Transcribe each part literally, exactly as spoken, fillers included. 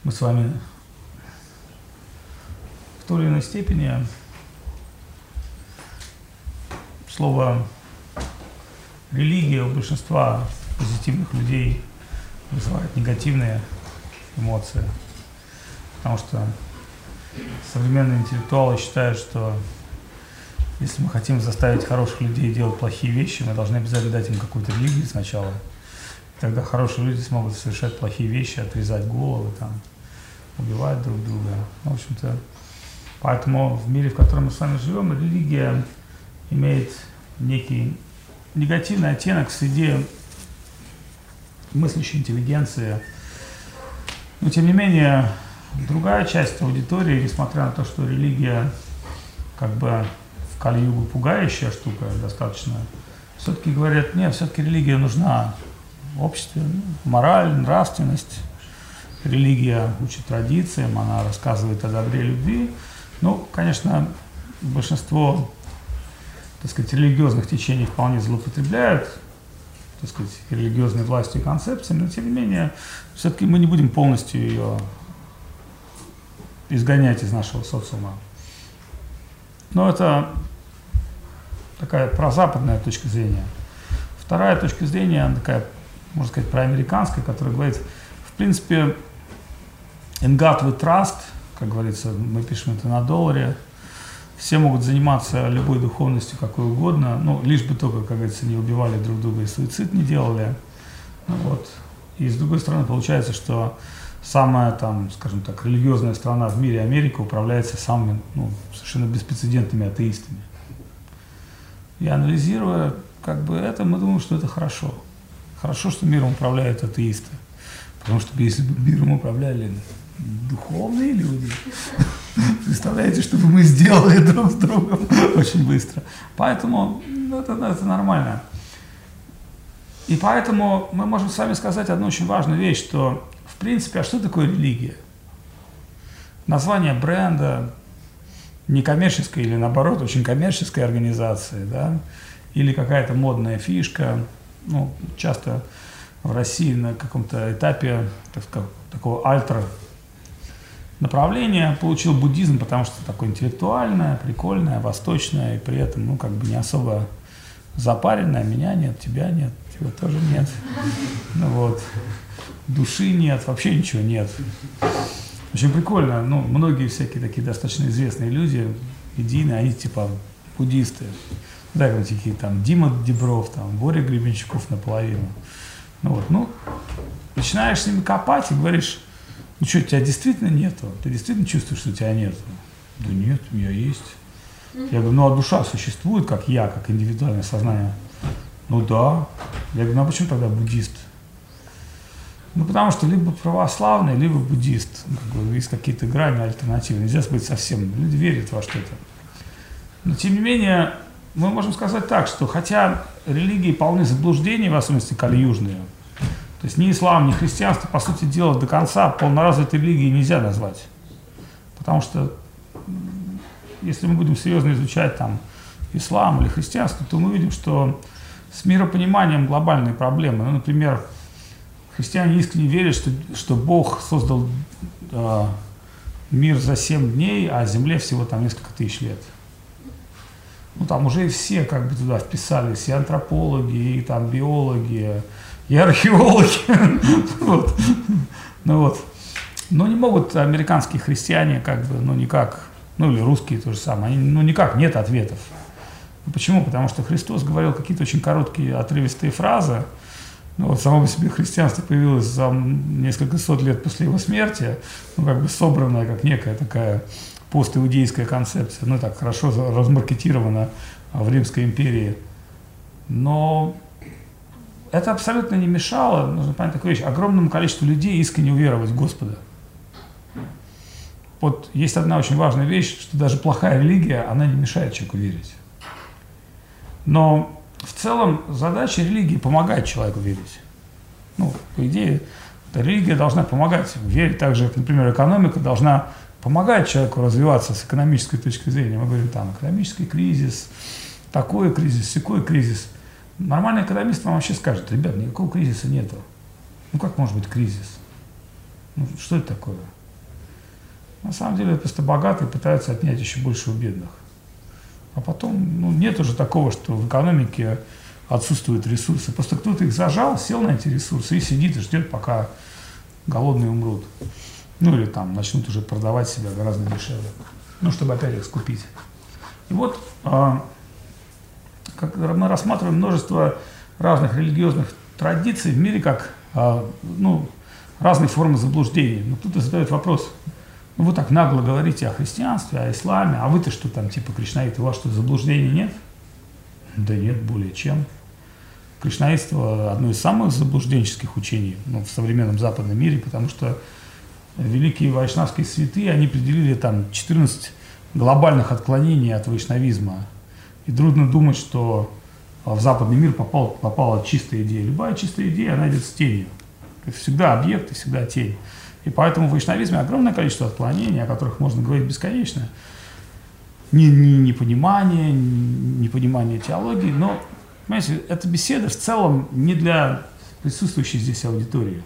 мы с вами в той или иной степени слово религия у большинства позитивных людей вызывает негативные эмоции, потому что современные интеллектуалы считают, что если мы хотим заставить хороших людей делать плохие вещи, мы должны обязательно дать им какую-то религию сначала. И тогда хорошие люди смогут совершать плохие вещи, отрезать головы, там, убивать друг друга. В общем-то, поэтому в мире, в котором мы с вами живем, религия имеет некий негативный оттенок среди мыслящей интеллигенции. Но, тем не менее, другая часть аудитории, несмотря на то, что религия как бы в Кали-югу пугающая штука достаточно, все-таки говорят, нет, все-таки религия нужна в обществе, мораль, нравственность. Религия учит традициям, она рассказывает о добре и любви. Ну, конечно, большинство, так сказать, религиозных течений вполне злоупотребляют, так сказать, религиозной властью и концепциями, но, тем не менее, все-таки мы не будем полностью ее изгонять из нашего социума. Но это такая прозападная точка зрения. Вторая точка зрения, она такая, можно сказать, проамериканская, которая говорит, в принципе, in God we trust, как говорится, мы пишем это на долларе, все могут заниматься любой духовностью, какой угодно, ну, лишь бы только, как говорится, не убивали друг друга и суицид не делали. Ну, вот. И с другой стороны, получается, что самая, там, скажем так, религиозная страна в мире, Америка, управляется самыми, ну, совершенно беспрецедентными атеистами. И анализируя, как бы, это, мы думаем, что это хорошо. Хорошо, что миром управляют атеисты. Потому что если бы миром управляли духовные люди, представляете, что бы мы сделали друг с другом очень быстро. Поэтому ну, это, это нормально. И поэтому мы можем с вами сказать одну очень важную вещь, что в принципе, а что такое религия? Название бренда, некоммерческой или наоборот очень коммерческой организации, да, или какая-то модная фишка, ну, часто в России на каком-то этапе, так сказать, такого альтер направления получил буддизм, потому что такое интеллектуальное, прикольное, восточное, и при этом, ну, как бы не особо запаренное. Меня нет, тебя нет, тебя тоже нет. Ну, вот. Души нет, вообще ничего нет. Очень прикольно, ну, многие всякие такие достаточно известные люди, идейные, они типа буддисты. Да, как такие там Дима Дебров, там, Боря Гребенщиков наполовину. Ну, вот, ну, начинаешь с ними копать и говоришь, ну что, тебя действительно нету? Ты действительно чувствуешь, что тебя нету? Да нет, у меня есть. Я говорю, ну а душа существует, как я, как индивидуальное сознание? Ну да. Я говорю, ну а почему тогда буддист? Ну потому что либо православный, либо буддист. Ну, как бы, есть какие-то грани альтернативы. Нельзя быть совсем. Люди верят во что-то. Но тем не менее, мы можем сказать так, что хотя религии полны заблуждений, в особенности кали-южные, то есть ни ислам, ни христианство, по сути дела, до конца полноразвитой религией нельзя назвать. Потому что если мы будем серьезно изучать там ислам или христианство, то мы видим, что с миропониманием глобальные проблемы. Ну, например, христиане искренне верят, что, что Бог создал э, мир за семь дней, а Земле всего там несколько тысяч лет. Ну, там уже и все как бы туда вписались, и антропологи, и там биологи, и археологи. вот. Ну вот. Но не могут американские христиане как бы, ну никак, ну или русские то же самое, они, ну никак нет ответов. Почему? Потому что Христос говорил какие-то очень короткие отрывистые фразы. Ну, вот само по себе христианство появилось за несколько сот лет после его смерти, ну как бы собранная как некая такая постиудейская концепция, ну так хорошо размаркетирована в Римской империи. Но это абсолютно не мешало, нужно понять такую вещь, огромному количеству людей искренне уверовать в Господа. Вот есть одна очень важная вещь, что даже плохая религия, она не мешает человеку верить. Но в целом задача религии помогать человеку верить. Ну, по идее, религия должна помогать верить так же, как, например, экономика должна помогать человеку развиваться с экономической точки зрения. Мы говорим, там, экономический кризис, такой кризис, сякой кризис. Нормальный экономист вам вообще скажет, ребят, никакого кризиса нету. Ну как может быть кризис? Ну, что это такое? На самом деле, просто богатые пытаются отнять еще больше у бедных. А потом, ну, нет уже такого, что в экономике отсутствуют ресурсы. Просто кто-то их зажал, сел на эти ресурсы и сидит и ждет, пока голодные умрут. Ну, или там начнут уже продавать себя гораздо дешевле. Ну, чтобы опять их скупить. И вот, а, как мы рассматриваем множество разных религиозных традиций в мире, как, а, ну, разные формы заблуждений. Но кто-то задает вопрос: ну, вы так нагло говорите о христианстве, о исламе, а вы-то что там, типа кришнаиты, у вас что, заблуждений нет? Да нет, более чем. Кришнаитство – одно из самых заблужденческих учений, ну, в современном западном мире, потому что великие вайшнавские святые, они определили там четырнадцать глобальных отклонений от вайшнавизма. И трудно думать, что в западный мир попал, попала чистая идея. Любая чистая идея, она идет с тенью. Это всегда объект и всегда тень. И поэтому в вайшнавизме огромное количество отклонений, о которых можно говорить бесконечно. Непонимание, непонимание теологии, но, понимаете, эта беседа в целом не для присутствующей здесь аудитории.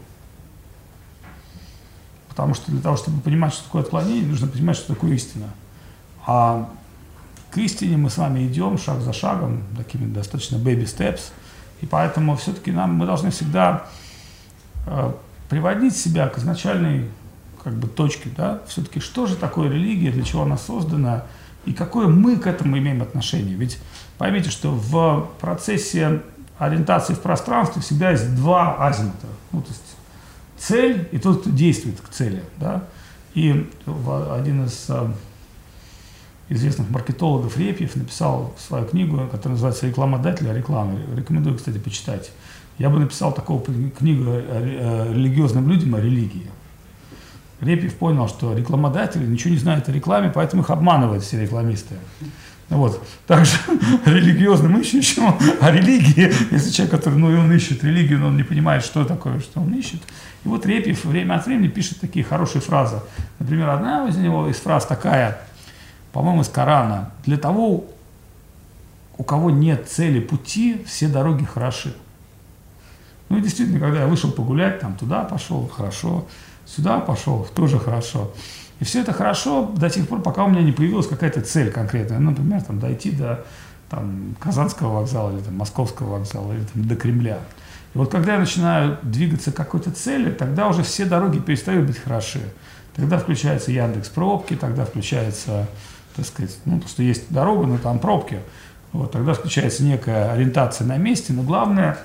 Потому что для того, чтобы понимать, что такое отклонение, нужно понимать, что такое истина. А к истине мы с вами идем шаг за шагом, такими достаточно baby steps, и поэтому все-таки нам, мы должны всегда э, приводить себя к изначальной как бы точке, да, все-таки что же такое религия, для чего она создана, и какое мы к этому имеем отношение. Ведь поймите, что в процессе ориентации в пространстве всегда есть два азимута. Ну, то есть цель и тот, кто действует к цели. Да? И один из э, известных маркетологов Репьев написал свою книгу, которая называется «Рекламодатель о рекламе». Рекомендую, кстати, почитать. Я бы написал такую книгу религиозным людям о религии. Репьев понял, что рекламодатели ничего не знают о рекламе, поэтому их обманывают все рекламисты. Вот. Также религиозным ищущим о религии, если человек, который, ну, и он ищет религию, но он не понимает, что такое, что он ищет. И вот Репьев время от времени пишет такие хорошие фразы. Например, одна из него из фраз такая, по-моему, из Корана: «Для того, у кого нет цели пути, все дороги хороши». Ну и действительно, когда я вышел погулять, там туда пошел, хорошо, сюда пошел, тоже хорошо. И все это хорошо до тех пор, пока у меня не появилась какая-то цель конкретная. Ну, например, там, дойти до там, Казанского вокзала, или там, Московского вокзала, или там, до Кремля. И вот когда я начинаю двигаться к какой-то цели, тогда уже все дороги перестают быть хороши. Тогда включается Яндекс.Пробки, тогда включается, так сказать, ну, то, что есть дорога, но там пробки. Вот, тогда включается некая ориентация на месте, но главное,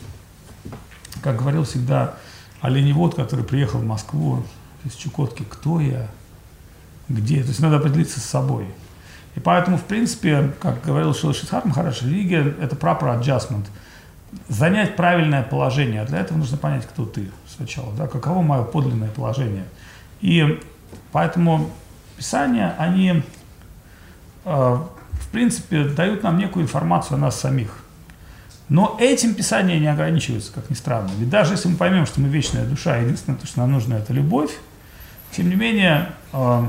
как говорил всегда оленевод, который приехал в Москву из Чукотки: кто я, где? То есть надо определиться с собой. И поэтому, в принципе, как говорил Шрила Шридхар Махарадж, религия – это proper adjustment. Занять правильное положение. А для этого нужно понять, кто ты сначала, да, каково мое подлинное положение. И поэтому писания, они, э, в принципе, дают нам некую информацию о нас самих. Но этим писания не ограничиваются, как ни странно. Ведь даже если мы поймем, что мы вечная душа, единственное, то, что нам нужно, это любовь, тем не менее, э,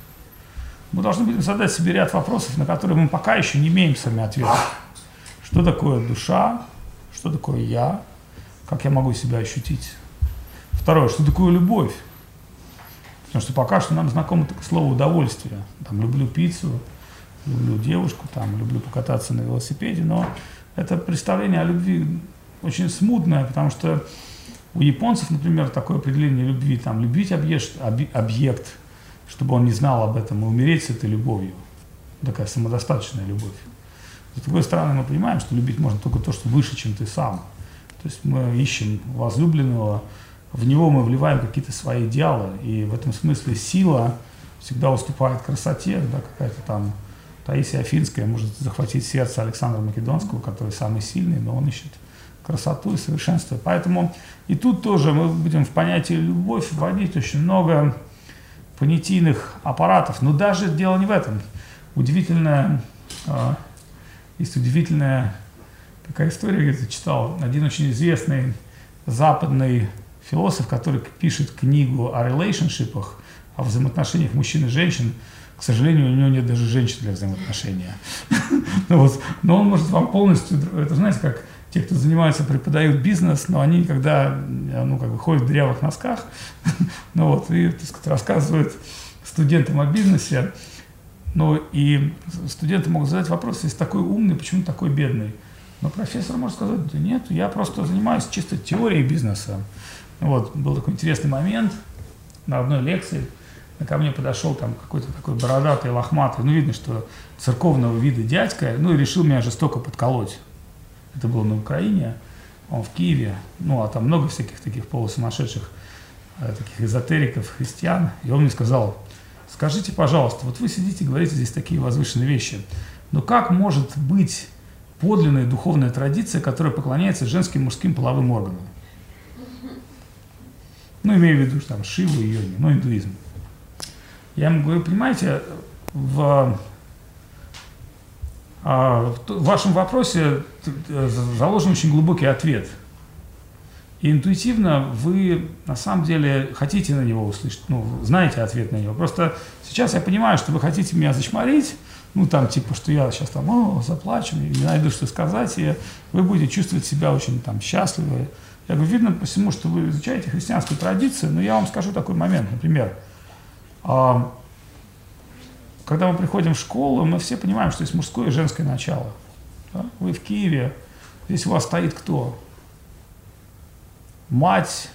мы должны будем задать себе ряд вопросов, на которые мы пока еще не имеем сами ответа. Что такое душа? Что такое я? Как я могу себя ощутить? Второе, что такое любовь? Потому что пока что нам знакомо только слово удовольствие. Там, люблю пиццу, люблю девушку, там, люблю покататься на велосипеде, но это представление о любви очень смутное, потому что у японцев, например, такое определение любви, там, любить объект, объект, чтобы он не знал об этом, и умереть с этой любовью. Такая самодостаточная любовь. С другой стороны, мы понимаем, что любить можно только то, что выше, чем ты сам. То есть мы ищем возлюбленного, в него мы вливаем какие-то свои идеалы, и в этом смысле сила всегда уступает красоте, да, какая-то там Таисия Афинская может захватить сердце Александра Македонского, который самый сильный, но он ищет красоту и совершенство. Поэтому и тут тоже мы будем в понятие любовь вводить очень много понятийных аппаратов. Но даже дело не в этом. Удивительная, э, есть удивительная такая история, я где-то читал. Один очень известный западный философ, который пишет книгу о релейшншипах, о взаимоотношениях мужчин и женщин. К сожалению, у него нет даже женщин для взаимоотношения. Но он может вам полностью, это знаете, как те, кто занимаются, преподают бизнес, но они когда, ну, как бы ходят в дырявых носках, ну вот, и, так сказать, рассказывают студентам о бизнесе, ну, и студенты могут задать вопрос, если такой умный, почему такой бедный? Но профессор может сказать, да нет, я просто занимаюсь чисто теорией бизнеса. Вот, был такой интересный момент на одной лекции, ко мне подошел там какой-то такой бородатый, лохматый, ну, видно, что церковного вида дядька, ну, и решил меня жестоко подколоть. Это было на Украине, он в Киеве, ну, а там много всяких таких полусумасшедших, э, таких эзотериков, христиан, и он мне сказал, скажите, пожалуйста, вот вы сидите, говорите здесь такие возвышенные вещи, но как может быть подлинная духовная традиция, которая поклоняется женским и мужским половым органам? Ну, имею в виду, что там Шиву и йоги, ну, индуизм. Я ему говорю, понимаете, в, в вашем вопросе заложен очень глубокий ответ. И интуитивно вы, на самом деле, хотите на него услышать, ну, знаете ответ на него. Просто сейчас я понимаю, что вы хотите меня зачморить, ну, там, типа, что я сейчас там, о, заплачу, и не найду, что сказать, и вы будете чувствовать себя очень там счастливы. Я говорю, видно по всему, что вы изучаете христианскую традицию, но я вам скажу такой момент, например, а, когда мы приходим в школу, мы все понимаем, что есть мужское и женское начало. Да? Вы в Киеве, здесь у вас стоит кто? Мать,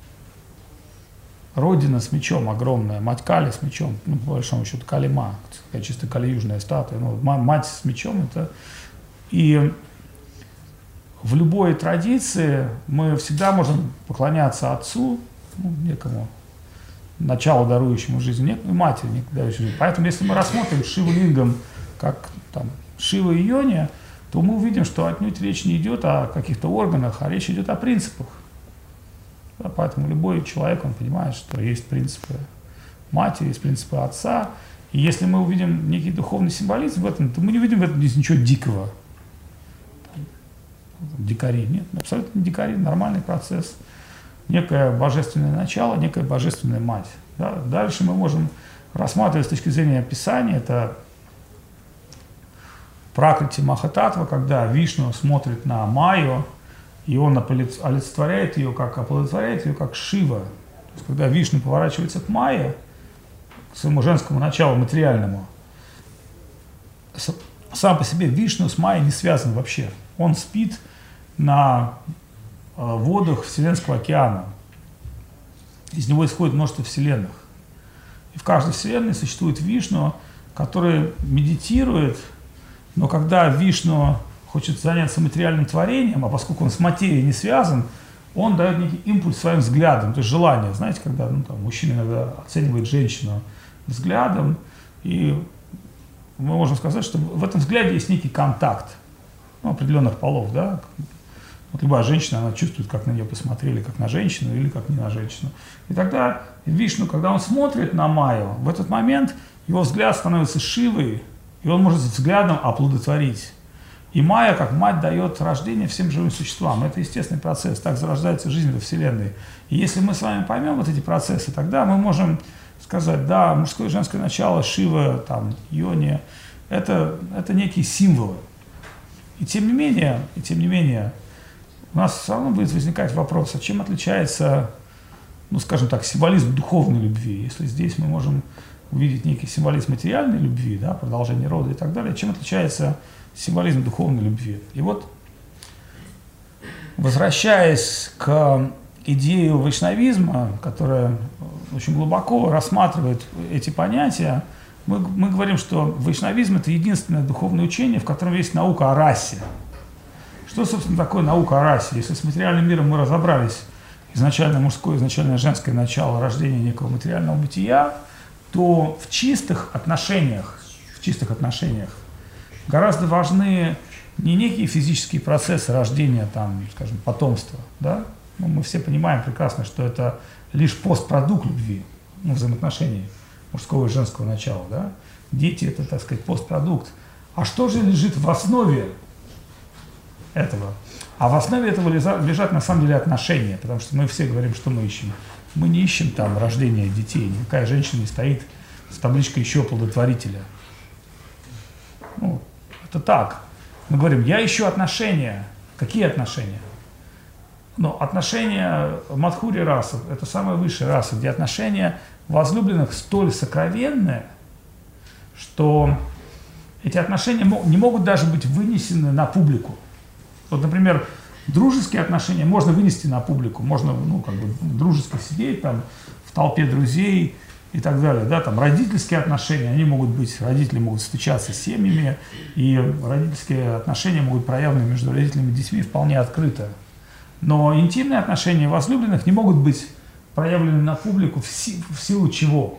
Родина с мечом огромная, мать Кали с мечом, ну, по большому счету, Калима, такая чисто кали-южная статуя, ну, мать с мечом, это... И в любой традиции мы всегда можем поклоняться отцу, ну, некому, начало дарующему жизнь, нет, и матери, не дарующей жизнь. Поэтому, если мы рассмотрим Шиву Лингам как там, Шива и Йони, то мы увидим, что отнюдь речь не идет о каких-то органах, а речь идет о принципах. Да, поэтому любой человек, он понимает, что есть принципы матери, есть принципы отца. И если мы увидим некий духовный символизм в этом, то мы не увидим в этом здесь ничего дикого. Дикари. Нет, абсолютно не дикари, нормальный процесс. Некое божественное начало, некая божественная мать. Да? Дальше мы можем рассматривать с точки зрения Писания, это Пракрити Махататва, когда Вишну смотрит на Майю, и он олицетворяет ее, как оплодотворяет ее, как Шива. То есть, когда Вишну поворачивается к Майе, к своему женскому началу материальному, сам по себе Вишну с Майей не связан вообще. Он спит на водах Вселенского океана. Из него исходит множество вселенных. И в каждой вселенной существует Вишну, который медитирует, но когда Вишну хочет заняться материальным творением, а поскольку он с материей не связан, он дает некий импульс своим взглядом, то есть желание. Знаете, когда ну, там, мужчина иногда оценивает женщину взглядом, и мы можем сказать, что в этом взгляде есть некий контакт, ну, определенных полов, да. Вот любая женщина, она чувствует, как на нее посмотрели, как на женщину или как не на женщину. И тогда Вишну, когда он смотрит на Майю, в этот момент его взгляд становится Шивой, и он может взглядом оплодотворить. И Майя, как мать, дает рождение всем живым существам. Это естественный процесс, так зарождается жизнь во Вселенной. И если мы с вами поймем вот эти процессы, тогда мы можем сказать, да, мужское и женское начало, Шива, там, Йони, это, это некие символы. И тем не менее, и тем не менее, у нас все равно будет возникать вопрос, а чем отличается, ну, скажем так, символизм духовной любви, если здесь мы можем увидеть некий символизм материальной любви, да, продолжение рода и так далее, чем отличается символизм духовной любви. И вот, возвращаясь к идее вайшнавизма, которая очень глубоко рассматривает эти понятия, мы, мы говорим, что вайшнавизм – это единственное духовное учение, в котором есть наука о расе. Что, собственно, такое наука о расе? Если с материальным миром мы разобрались, изначально мужское, изначально женское начало рождения некого материального бытия, то в чистых отношениях, в чистых отношениях гораздо важны не некие физические процессы рождения, там, скажем, потомства, да? Ну, мы все понимаем прекрасно, что это лишь постпродукт любви, ну, взаимоотношений мужского и женского начала, да? Дети – это, так сказать, постпродукт. А что же лежит в основе этого? А в основе этого лежат, на самом деле, отношения, потому что мы все говорим, что мы ищем. Мы не ищем там рождения детей, никакая женщина не стоит с табличкой «еще оплодотворителя». Ну, это так. Мы говорим, я ищу отношения. Какие отношения? Но отношения Мадхури раса – это самая высшая раса, где отношения возлюбленных столь сокровенные, что эти отношения не могут даже быть вынесены на публику. Вот, например, дружеские отношения можно вынести на публику, можно, ну, как бы дружески сидеть там в толпе друзей и так далее, да, там родительские отношения, они могут быть, родители могут встречаться с семьями, и родительские отношения могут проявлены между родителями и детьми вполне открыто. Но интимные отношения возлюбленных не могут быть проявлены на публику в, си в силу чего?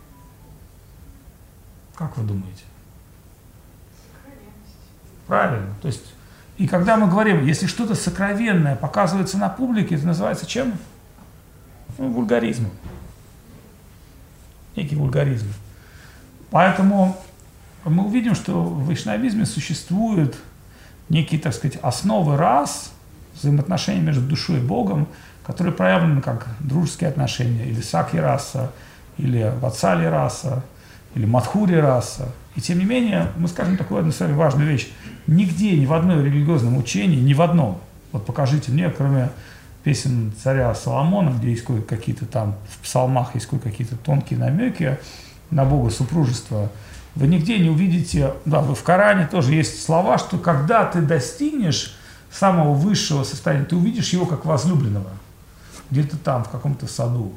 Как вы думаете? Правильно. То есть, и когда мы говорим, если что-то сокровенное показывается на публике, это называется чем? Ну, вульгаризмом. Некий вульгаризм. Поэтому мы увидим, что в вайшнавизме существуют некие, так сказать, основы рас, взаимоотношения между душой и Богом, которые проявлены как дружеские отношения, или сакхи раса, или ватсали раса, или мадхури раса. И тем не менее, мы скажем такую одну самую важную вещь. Нигде, ни в одном религиозном учении, ни в одном, вот покажите мне, кроме песен царя Соломона, где есть какие-то там, в псалмах есть какие-то тонкие намеки на Бога супружества, вы нигде не увидите, да, в Коране тоже есть слова, что когда ты достигнешь самого высшего состояния, ты увидишь его как возлюбленного, где-то там, в каком-то саду.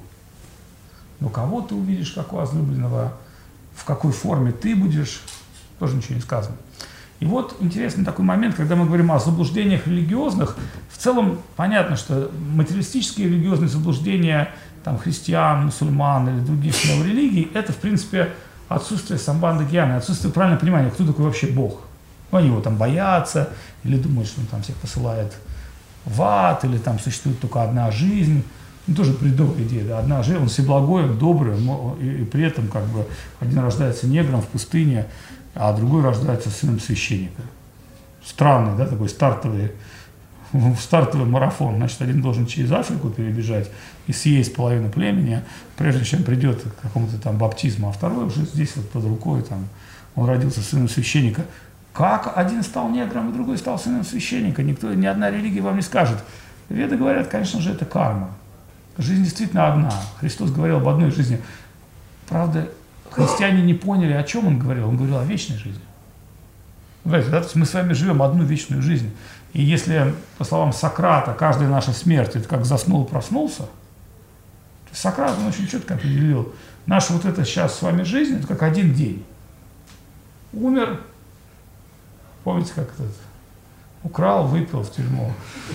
Но кого ты увидишь как возлюбленного, в какой форме ты будешь, тоже ничего не сказано. И вот интересный такой момент, когда мы говорим о заблуждениях религиозных, в целом понятно, что материалистические религиозные заблуждения там, христиан, мусульман или других религий, это, в принципе, отсутствие самбанда гьяны, отсутствие правильного понимания, кто такой вообще Бог. Ну, они его там боятся, или думают, что он там всех посылает в ад, или там существует только одна жизнь. Ну, тоже бредовая идея, да, одна жизнь, он всеблагой, он добрый, но и, и при этом как бы один рождается негром в пустыне, а другой рождается сыном священника. Странный, да, такой стартовый, стартовый марафон. Значит, один должен через Африку перебежать и съесть половину племени, прежде чем придет к какому-то там баптизму, а второй уже здесь вот под рукой, там, он родился сыном священника. Как один стал негром, и другой стал сыном священника? Никто, ни одна религия вам не скажет. Веды говорят, конечно же, это карма. Жизнь действительно одна. Христос говорил об одной жизни. Правда, христиане не поняли, о чем он говорил. Он говорил о вечной жизни. Знаете, да? То есть мы с вами живем одну вечную жизнь. И если, по словам Сократа, каждая наша смерть – это как заснул и проснулся, то Сократ, он очень четко определил, наша вот эта сейчас с вами жизнь – это как один день. Умер, помните, как этот, украл, выпил в тюрьму.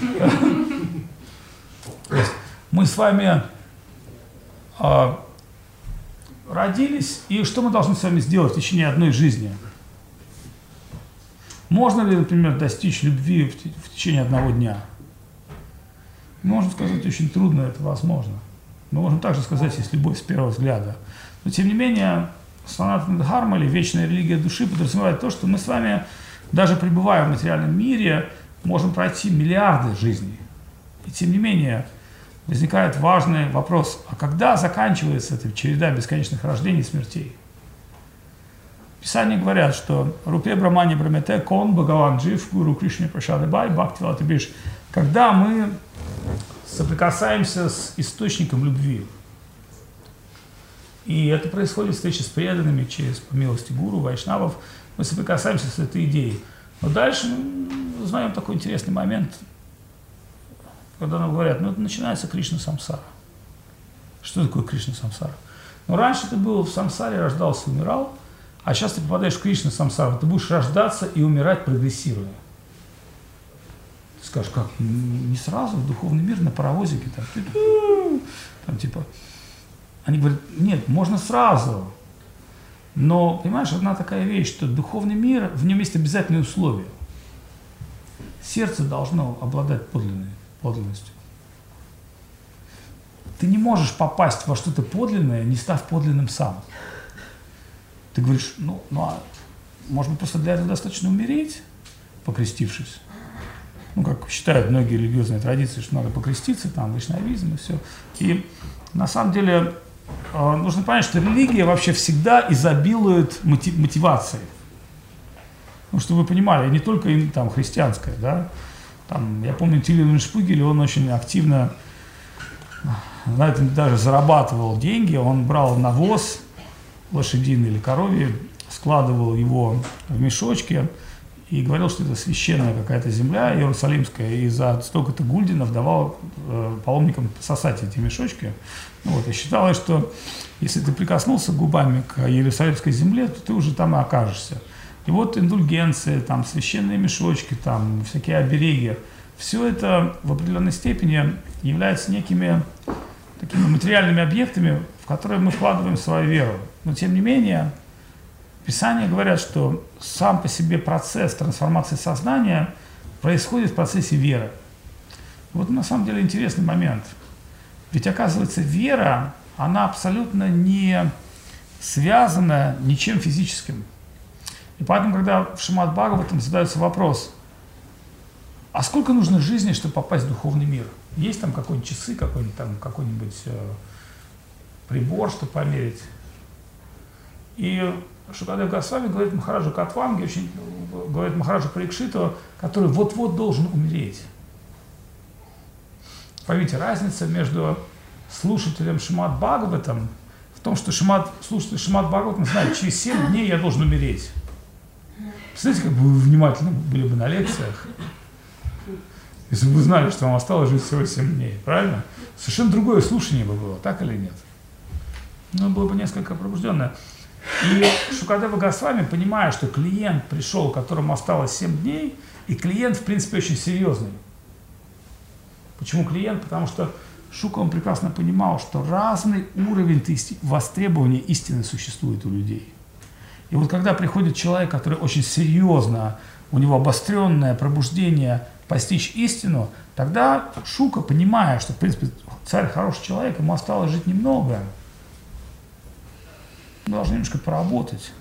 Мы с вами э, родились, и что мы должны с вами сделать в течение одной жизни? Можно ли, например, достичь любви в, в течение одного дня? Можно сказать, очень трудно, это возможно. Мы можем также сказать, есть любовь с первого взгляда. Но тем не менее, Санатана Дхарма, или вечная религия души, подразумевает то, что мы с вами, даже пребывая в материальном мире, можем пройти миллиарды жизней. И тем не менее, возникает важный вопрос, а когда заканчивается эта череда бесконечных рождений и смертей? В Писании говорят, что Рупе Брамани Брамете Кон Бхагаван Джив Гуру Кришне Прашадабай Бхактивалати Биш, когда мы соприкасаемся с источником любви. И это происходит в встрече с преданными через, по милости гуру, вайшнавов, мы соприкасаемся с этой идеей. Но дальше мы узнаем такой интересный момент, когда нам говорят, ну это начинается Кришна самсара. Что такое Кришна самсара? Ну раньше ты был в самсаре, рождался, умирал, а сейчас ты попадаешь в Кришна самсару, ты будешь рождаться и умирать, прогрессируя. Ты скажешь, как, не сразу в духовный мир на паровозике, там, там типа. Они говорят, нет, можно сразу. Но, понимаешь, одна такая вещь, что духовный мир, в нем есть обязательные условия. Сердце должно обладать подлинной подлинностью. Ты не можешь попасть во что-то подлинное, не став подлинным сам. Ты говоришь, ну, ну а может быть, просто для этого достаточно умереть, покрестившись? Ну, как считают многие религиозные традиции, что надо покреститься, там, вайшнавизм и все. И на самом деле э, нужно понять, что религия вообще всегда изобилует мотив, мотивацией. Ну, чтобы вы понимали, не только там христианская, да. Там, я помню, Тиль Шпигель, он очень активно на этом даже зарабатывал деньги. Он брал навоз лошадиный или коровий, складывал его в мешочки и говорил, что это священная какая-то земля иерусалимская, и за столько-то гульдинов давал э, паломникам сосать эти мешочки. Вот, и считалось, что если ты прикоснулся губами к иерусалимской земле, то ты уже там и окажешься. И вот индульгенции, там, священные мешочки, там, всякие обереги, все это в определенной степени является некими такими материальными объектами, в которые мы вкладываем свою веру. Но тем не менее, Писания говорят, что сам по себе процесс трансформации сознания происходит в процессе веры. Вот на самом деле интересный момент. Ведь оказывается, вера, она абсолютно не связана ничем физическим. И поэтому, когда в Шримад Бхагаватам задается вопрос, а сколько нужно жизни, чтобы попасть в духовный мир? Есть там какой-нибудь часы, какой-нибудь там какой-нибудь э, прибор, чтобы померить? И Шукадев Госвами говорит Махараджу Катванге, очень, говорит Махараджу Парикшиту, который вот-вот должен умереть. Поймите, разница между слушателем Шримад Бхагаватам в том, что Шримад, слушатель Шримад Бхагаватам знает, через семь дней я должен умереть. Представляете, как бы вы внимательно были бы на лекциях, если бы вы знали, что вам осталось жить всего семь дней, правильно? Совершенно другое слушание бы было, так или нет? Ну, было бы несколько пробужденное. И Шукадева Госвами, понимая, что клиент пришел, которому осталось семь дней, и клиент, в принципе, очень серьезный. Почему клиент? Потому что Шука, он прекрасно понимал, что разный уровень востребования истины существует у людей. И вот когда приходит человек, который очень серьезно, у него обостренное пробуждение постичь истину, тогда Шука, понимая, что, в принципе, царь хороший человек, ему осталось жить немного, должен немножко поработать.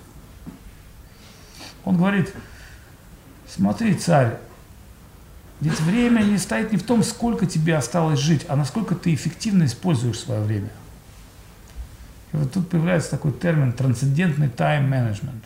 Он говорит, смотри, царь, ведь время не стоит не в том, сколько тебе осталось жить, а насколько ты эффективно используешь свое время. И вот тут появляется такой термин трансцендентный тайм-менеджмент.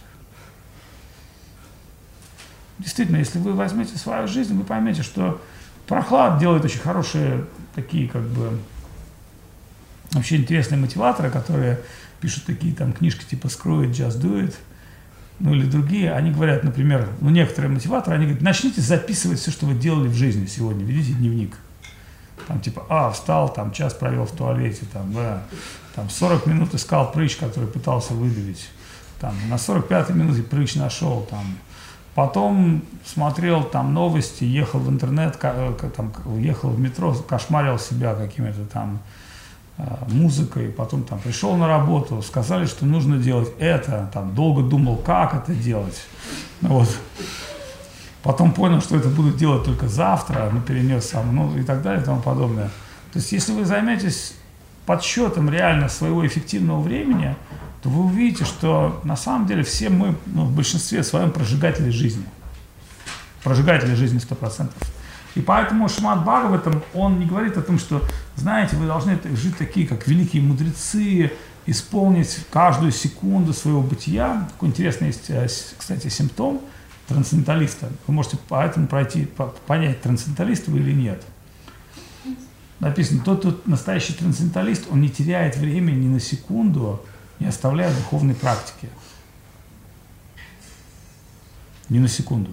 Действительно, если вы возьмете свою жизнь, вы поймете, что Прохлад делает очень хорошие такие, как бы, вообще интересные мотиваторы, которые пишут такие там книжки типа «Screw it, just do it», ну или другие. Они говорят, например, ну некоторые мотиваторы, они говорят, начните записывать все, что вы делали в жизни сегодня, ведите дневник. Там типа, а, встал, там час провел в туалете, там, да, там сорок минут искал прыщ, который пытался выдавить, там, на сорок пятой минуте прыщ нашел, там, потом смотрел там новости, ехал в интернет, там, ехал в метро, кошмарил себя какими-то там музыкой, потом там пришел на работу, сказали, что нужно делать это, там, долго думал, как это делать, вот. Потом понял, что это буду делать только завтра, ну, перенес сам, ну, и так далее, и тому подобное. То есть, если вы займетесь подсчетом реально своего эффективного времени, то вы увидите, что на самом деле все мы, ну, в большинстве своем прожигатели жизни. Прожигатели жизни сто процентов. И поэтому Шримад Бхагаватам, он не говорит о том, что, знаете, вы должны жить такие, как великие мудрецы, исполнить каждую секунду своего бытия. Такой интересный есть, кстати, симптом трансценденталиста. Вы можете поэтому пройти, понять, трансценденталист вы или нет. Написано, тот, тот настоящий трансценденталист, он не теряет времени ни на секунду, не оставляя духовной практики. Ни на секунду.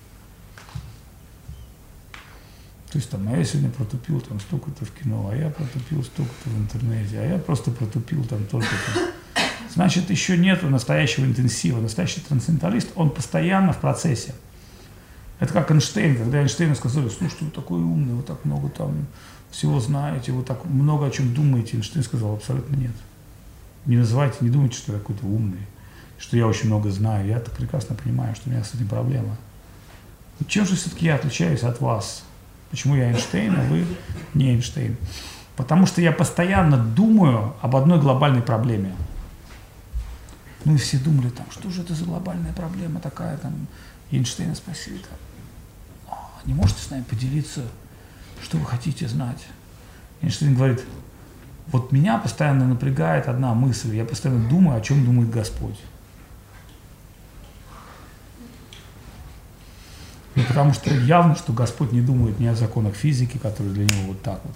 То есть там, а я сегодня протупил там столько-то в кино, а я протупил столько-то в интернете, а я просто протупил там только-то. Значит, еще нету настоящего интенсива. Настоящий трансценденталист, он постоянно в процессе. Это как Эйнштейн, когда Эйнштейну сказали, слушайте, вы такой умный, вы так много там всего знаете, вы так много о чем думаете. Эйнштейн сказал, абсолютно нет. Не называйте, не думайте, что я какой-то умный, что я очень много знаю. Я-то прекрасно понимаю, что у меня с этим проблема. Но чем же все-таки я отличаюсь от вас? Почему я Эйнштейн, а вы не Эйнштейн? Потому что я постоянно думаю об одной глобальной проблеме. Ну и все думали, там, что же это за глобальная проблема такая, там, Эйнштейна спросили, там, а, не можете с нами поделиться, что вы хотите знать? Эйнштейн говорит, вот меня постоянно напрягает одна мысль, я постоянно думаю, о чем думает Господь. И Потому что явно, что Господь не думает ни о законах физики, которые для него вот так вот.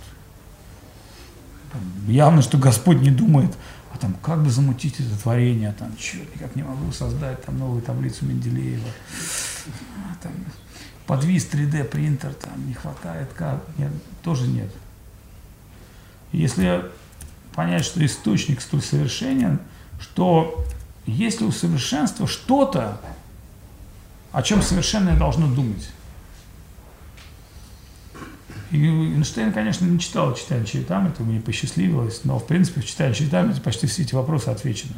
Явно, что Господь не думает, а там, как бы замутить это творение, там, черт, никак не могу создать там новую таблицу Менделеева, там, подвис три дэ принтер, там, не хватает, как, нет, тоже нет. Если понять, что источник столь совершенен, что есть ли у совершенства что-то, о чем совершенное должно думать. И Эйнштейн, конечно, не читал «Читание Чаритамриты», мне посчастливилось, но, в принципе, в «Читание Чаритамриты» почти все эти вопросы отвечены.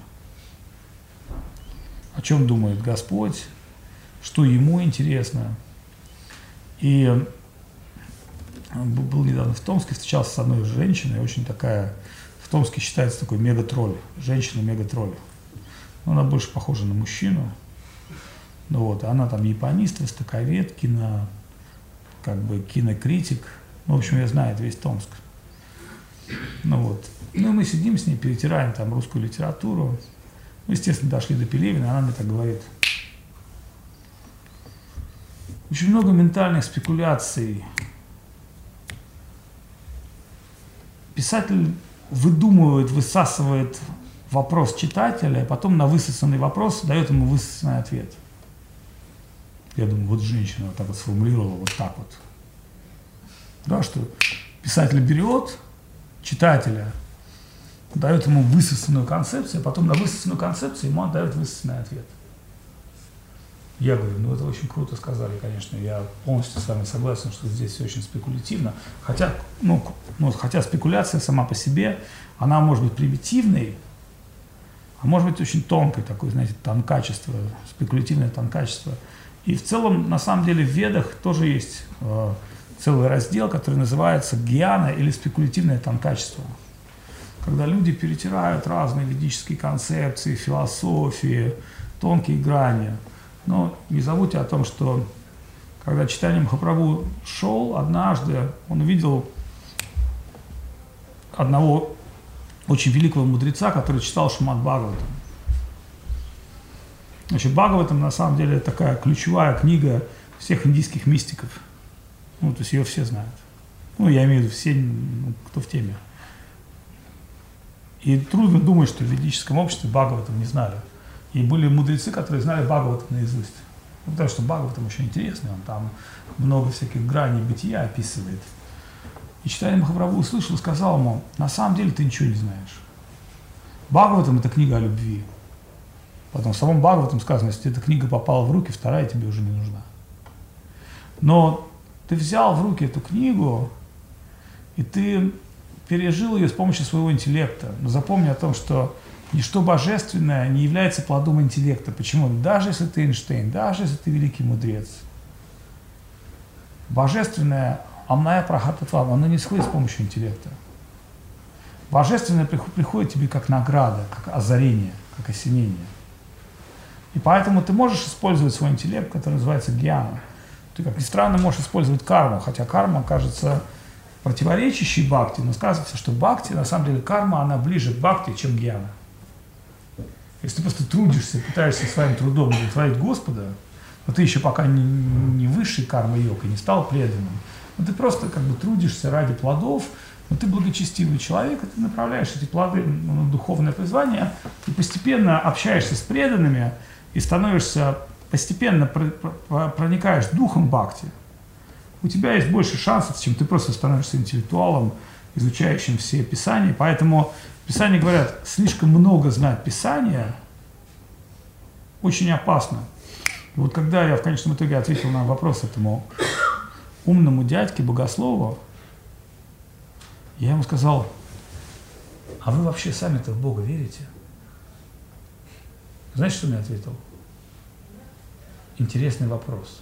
О чем думает Господь, что ему интересно. И был недавно в Томске, встречался с одной женщиной, очень такая, в Томске считается такой мегатролль, женщина-мегатролль. Она больше похожа на мужчину. Ну вот, она там японист, востоковед, кино, как бы кинокритик. Ну, в общем, я знаю весь Томск. Ну вот. Ну, и мы сидим с ней, перетираем там русскую литературу. Мы, естественно, дошли до Пелевина, она мне так говорит. Очень много ментальных спекуляций. Писатель выдумывает, высасывает вопрос читателя, а потом на высосанный вопрос дает ему высосанный ответ. Я думаю, вот женщина вот так вот сформулировала, вот так вот. Да, что писатель берет читателя, дает ему высосанную концепцию, а потом на высосанную концепцию ему отдает высосанный ответ. Я говорю, ну это очень круто сказали, конечно, я полностью с вами согласен, что здесь все очень спекулятивно. Хотя, ну, ну, хотя спекуляция сама по себе, она может быть примитивной, а может быть очень тонкой, такой, знаете, тонкачество, спекулятивное тонкачество. И в целом, на самом деле, в Ведах тоже есть э, целый раздел, который называется гьяна или спекулятивное тонкачество. Когда люди перетирают разные ведические концепции, философии, тонкие грани. Но не забудьте о том, что когда Чайтанья Махапрабху шел однажды, он увидел одного очень великого мудреца, который читал Шримад Бхагаватам. Значит, Бхагаватам на самом деле такая ключевая книга всех индийских мистиков. Ну, то есть ее все знают. Ну, я имею в виду все, ну, кто в теме. И трудно думать, что в ведическом обществе Бхагаватам не знали. И были мудрецы, которые знали Бхагаватам наизусть. Ну, потому что Бхагаватам очень интересный, он там много всяких граней бытия описывает. И Чайтанья Махапрабху услышал и сказал ему, на самом деле ты ничего не знаешь. Бхагаватам – это книга о любви. Потом в самом Бхагаватам сказано, если эта книга попала в руки, вторая тебе уже не нужна. Но ты взял в руки эту книгу, и ты пережил ее с помощью своего интеллекта. Но запомни о том, что ничто божественное не является плодом интеллекта. Почему? Даже если ты Эйнштейн, даже если ты великий мудрец, божественное амная прахататвам, оно не сходит с помощью интеллекта. Божественное приходит тебе как награда, как озарение, как осенение. И поэтому ты можешь использовать свой интеллект, который называется гьяна. Ты, как ни странно, можешь использовать карму, хотя карма кажется противоречащей бхакти, но сказывается, что бхакти, на самом деле карма, она ближе к бхакти, чем гьяна. Если ты просто трудишься, пытаешься своим трудом удовлетворить Господа, но ты еще пока не, не высший карма-йог и не стал преданным, но ты просто как бы трудишься ради плодов, но ты благочестивый человек, и ты направляешь эти плоды на духовное призвание, и постепенно общаешься с преданными, и становишься, постепенно проникаешь духом бхакти, у тебя есть больше шансов, чем ты просто становишься интеллектуалом, изучающим все Писания. Поэтому Писания говорят, слишком много знать Писания очень опасно. И вот когда я в конечном итоге ответил на вопрос этому умному дядьке, богослову, я ему сказал, а вы вообще сами-то в Бога верите? Знаете, что он мне ответил? Интересный вопрос.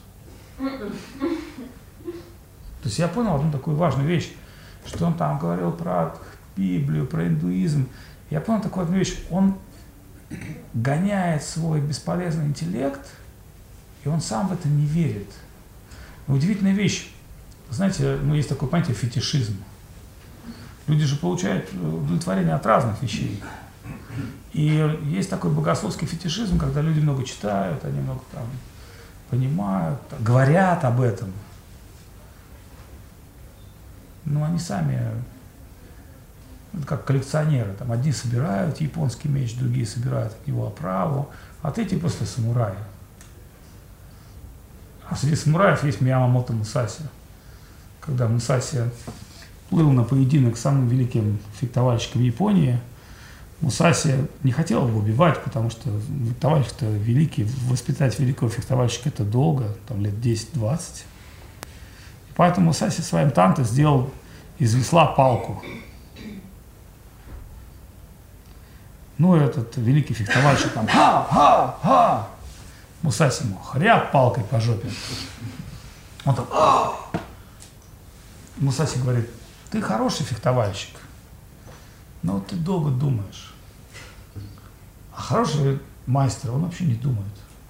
То есть я понял одну такую важную вещь, что он там говорил про Библию, про индуизм. Я понял такую одну вещь. Он гоняет свой бесполезный интеллект, и он сам в это не верит. Но удивительная вещь. Знаете, ну, есть такое понятие фетишизм. Люди же получают удовлетворение от разных вещей. И есть такой богословский фетишизм, когда люди много читают, они много там понимают, говорят об этом. Но они сами, это как коллекционеры, там одни собирают японский меч, другие собирают от него оправу, а третьи просто самураи. А среди самураев есть Миямото Мусаси. Когда Мусаси плыл на поединок с самым великим фехтовальщиком Японии, Мусаси не хотел его убивать, потому что фехтовальщик-то великий, воспитать великого фехтовальщика это долго, там лет десять-двадцать. И поэтому Мусаси своим танто сделал из весла палку. Ну, этот великий фехтовальщик там ха-ха-ха! Мусаси ему хряп палкой по жопе. Он там а! Мусаси говорит: ты хороший фехтовальщик, но ты долго думаешь. А хороший мастер, он вообще не думает.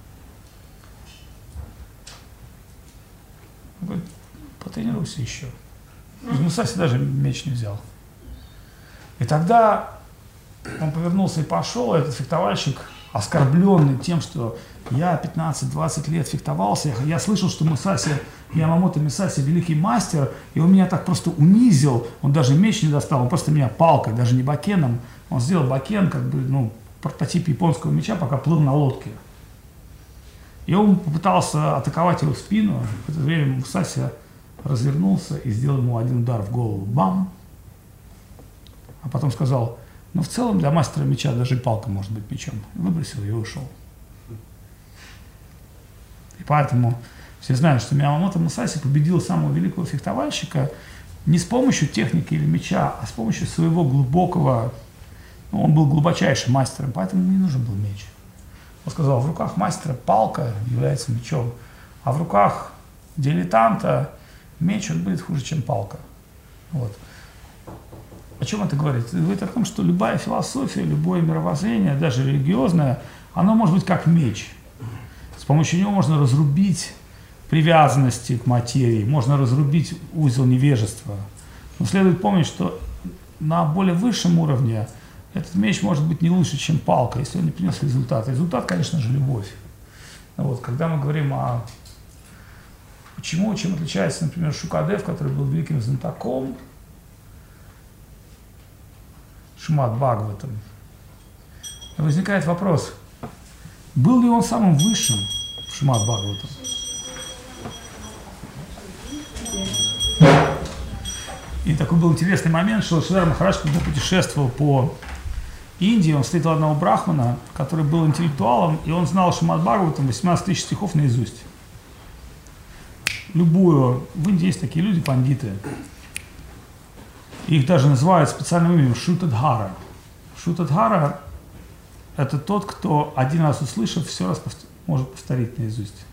Он говорит: потренируйся еще. Мусаси даже меч не взял. И тогда он повернулся и пошел, а этот фехтовальщик, оскорбленный тем, что я пятнадцать-двадцать лет фехтовался, я слышал, что Мусаси, Ямамото Мусаси великий мастер, и он меня так просто унизил, он даже меч не достал, он просто меня палкой, даже не бакеном, он сделал бакен, как бы, ну, прототип японского меча, пока плыл на лодке. И он попытался атаковать его в спину, в это время Мусаси развернулся и сделал ему один удар в голову, бам, а потом сказал: но в целом для мастера меча даже палка может быть мечом. Выбросил и ушел. И поэтому все знают, что Миямото Мусаси победил самого великого фехтовальщика не с помощью техники или меча, а с помощью своего глубокого, ну, он был глубочайшим мастером, поэтому ему не нужен был меч. Он сказал: в руках мастера палка является мечом, а в руках дилетанта меч он будет хуже, чем палка. Вот. О чем это говорит? Это говорит о том, что любая философия, любое мировоззрение, даже религиозное, оно может быть как меч. С помощью него можно разрубить привязанности к материи, можно разрубить узел невежества. Но следует помнить, что на более высшем уровне этот меч может быть не лучше, чем палка, если он не принес результат. Результат, конечно же, любовь. Вот, когда мы говорим о почему, чем отличается, например, Шукадев, который был великим знатоком Шримад Бхагаватам, возникает вопрос: был ли он самым высшим в Шримад Бхагаватам? И такой был интересный момент, что Шридар Махарадж, когда путешествовал по Индии, он встретил одного брахмана, который был интеллектуалом, и он знал Шримад Бхагаватам восемнадцать тысяч стихов наизусть. Любую. В Индии есть такие люди, пандиты. Их даже называют специальным именем Шутадхара. Шутадхара – это тот, кто один раз услышав, все раз повтор- может повторить наизусть.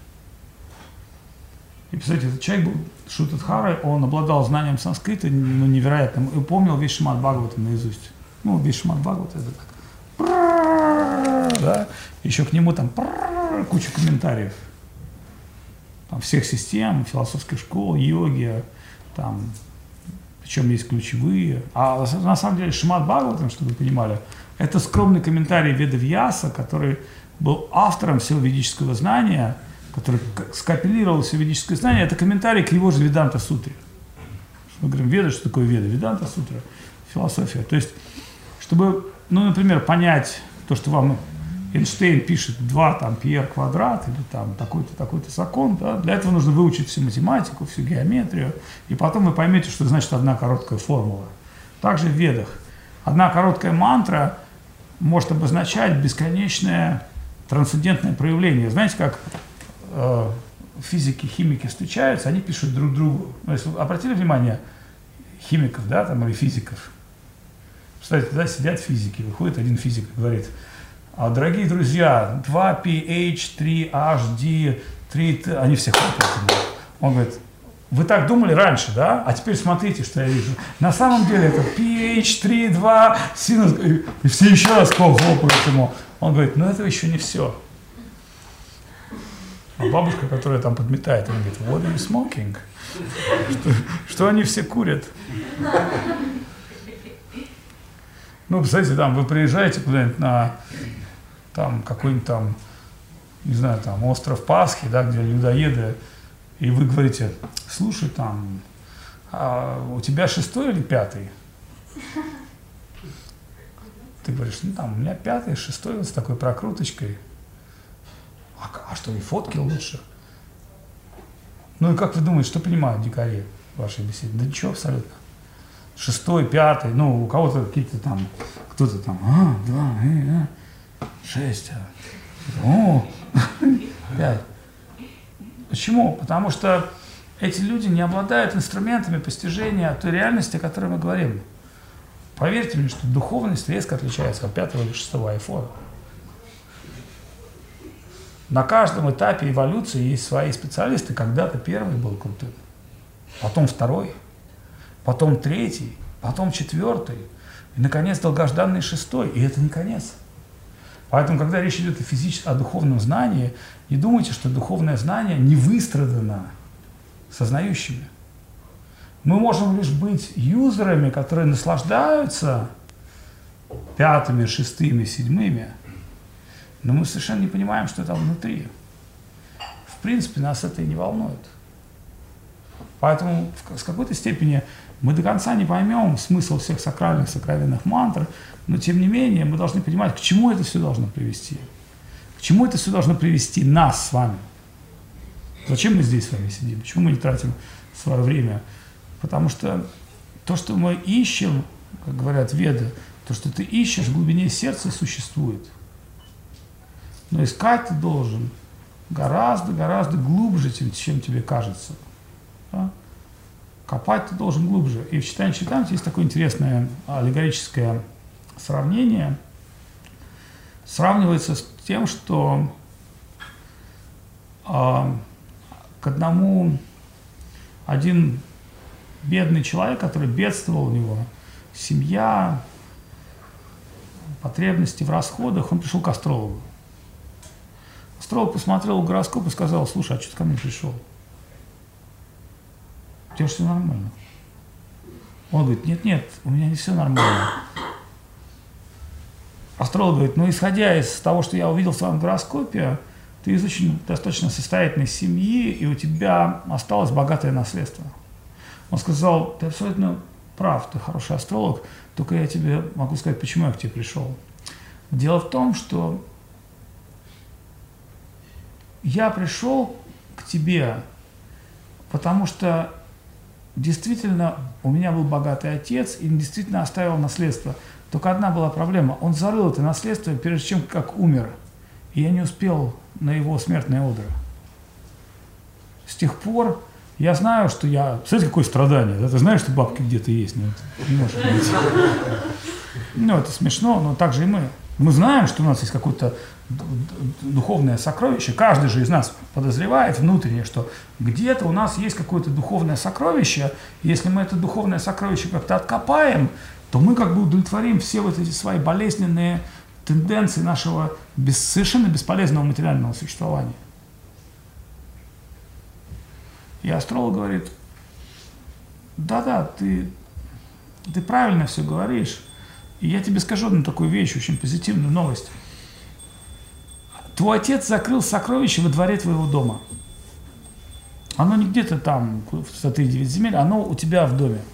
И, представляете, этот человек был Шутадхара, он обладал знанием санскрита, ну, невероятным, и помнил весь Шримад Бхагаватам наизусть. Ну, весь Шримад Бхагаватам это так. Да? Еще к нему там куча комментариев. Там, всех систем, философских школ, йоги, там, причем есть ключевые. А на самом деле Шримад Бхагаватам, чтобы вы понимали, это скромный комментарий Ведавьяса, который был автором всего ведического знания, который скопировал все ведическое знание. Это комментарий к его же Веданта Сутре. Мы говорим, Веда, что такое Веда? Веданта Сутра, философия. То есть, чтобы, ну, например, понять то, что вам Эйнштейн пишет два там пи эр квадрат или там такой-то, такой-то закон, да, для этого нужно выучить всю математику, всю геометрию, и потом вы поймете, что значит одна короткая формула. Также в Ведах одна короткая мантра может обозначать бесконечное трансцендентное проявление. Знаете, как э, физики, химики встречаются, они пишут друг другу. Ну, если вы обратили внимание химиков, да, там, или физиков, представляете, когда сидят физики, выходит один физик и говорит: а, дорогие друзья, два пи эйч, три эйч ди, три Т, они все ходят. Он говорит: вы так думали раньше, да? А теперь смотрите, что я вижу. На самом деле это пи эйч три, два, синус, и все еще раз хлопают ему. Он говорит: ну это еще не все. А бабушка, которая там подметает, она говорит: what are you smoking? Что, что они все курят? Ну, представляете, там вы приезжаете куда-нибудь на там какой-нибудь там не знаю, там, остров Пасхи, да, где людоеды, и вы говорите, слушай, там, а у тебя шестой или пятый? Ты говоришь, ну там, у меня пятый, шестой, вот с такой прокруточкой. А, а что, и фотки лучше? Ну и как вы думаете, что понимают дикари в вашей беседе? Да ничего абсолютно. Шестой, пятый, ну у кого-то какие-то там, кто-то там, а, два, э, а, шесть, а, о, пять. Почему? Потому что эти люди не обладают инструментами постижения той реальности, о которой мы говорим. Поверьте мне, что духовность резко отличается от пятого или шестого айфона. На каждом этапе эволюции есть свои специалисты. Когда-то первый был крутым, потом второй, потом третий, потом четвертый, и, наконец, долгожданный шестой. И это не конец. Поэтому, когда речь идет о физическом, о духовном знании, не думайте, что духовное знание не выстрадано сознающими. Мы можем лишь быть юзерами, которые наслаждаются пятыми, шестыми, седьмыми, но мы совершенно не понимаем, что там внутри. В принципе, нас это и не волнует. Поэтому с какой-то степени мы до конца не поймем смысл всех сакральных, сокровенных мантр, но тем не менее мы должны понимать, к чему это все должно привести. К чему это все должно привести нас с вами. Зачем мы здесь с вами сидим? Почему мы не тратим свое время? Потому что то, что мы ищем, как говорят веды, то, что ты ищешь в глубине сердца, существует. Но искать ты должен гораздо-гораздо глубже, чем тебе кажется. Да? Копать ты должен глубже. И в «Читании Чайтамрити» есть такое интересное аллегорическое сравнение. Сравнивается с тем, что э, к одному один бедный человек, который бедствовал, у него семья, потребности в расходах, он пришел к астрологу. Астролог посмотрел гороскоп и сказал: слушай, а что ты ко мне пришел? У тебя все нормально. Он говорит: нет, нет, у меня не все нормально. Астролог говорит: ну, исходя из того, что я увидел в своем гороскопе, ты из очень достаточно состоятельной семьи, и у тебя осталось богатое наследство. Он сказал: ты абсолютно прав, ты хороший астролог, только я тебе могу сказать, почему я к тебе пришел. Дело в том, что я пришел к тебе, потому что действительно у меня был богатый отец и действительно оставил наследство. Только одна была проблема: он зарыл это наследство, прежде чем как умер, и я не успел на его смертное одро. С тех пор я знаю, что я... Смотрите, какое страдание, да? Ты знаешь, что бабки где-то есть, но это не можешь найти. Ну, это смешно, но так же и мы. Мы знаем, что у нас есть какое-то духовное сокровище. Каждый же из нас подозревает внутренне, что где-то у нас есть какое-то духовное сокровище. И если мы это духовное сокровище как-то откопаем, то мы как бы удовлетворим все вот эти свои болезненные тенденции нашего без, совершенно бесполезного материального существования. И астролог говорит: да-да, ты, ты правильно все говоришь. И я тебе скажу одну такую вещь, очень позитивную новость. Твой отец закрыл сокровище во дворе твоего дома. Оно не где-то там, в сто тридцать девять земель, оно у тебя в доме.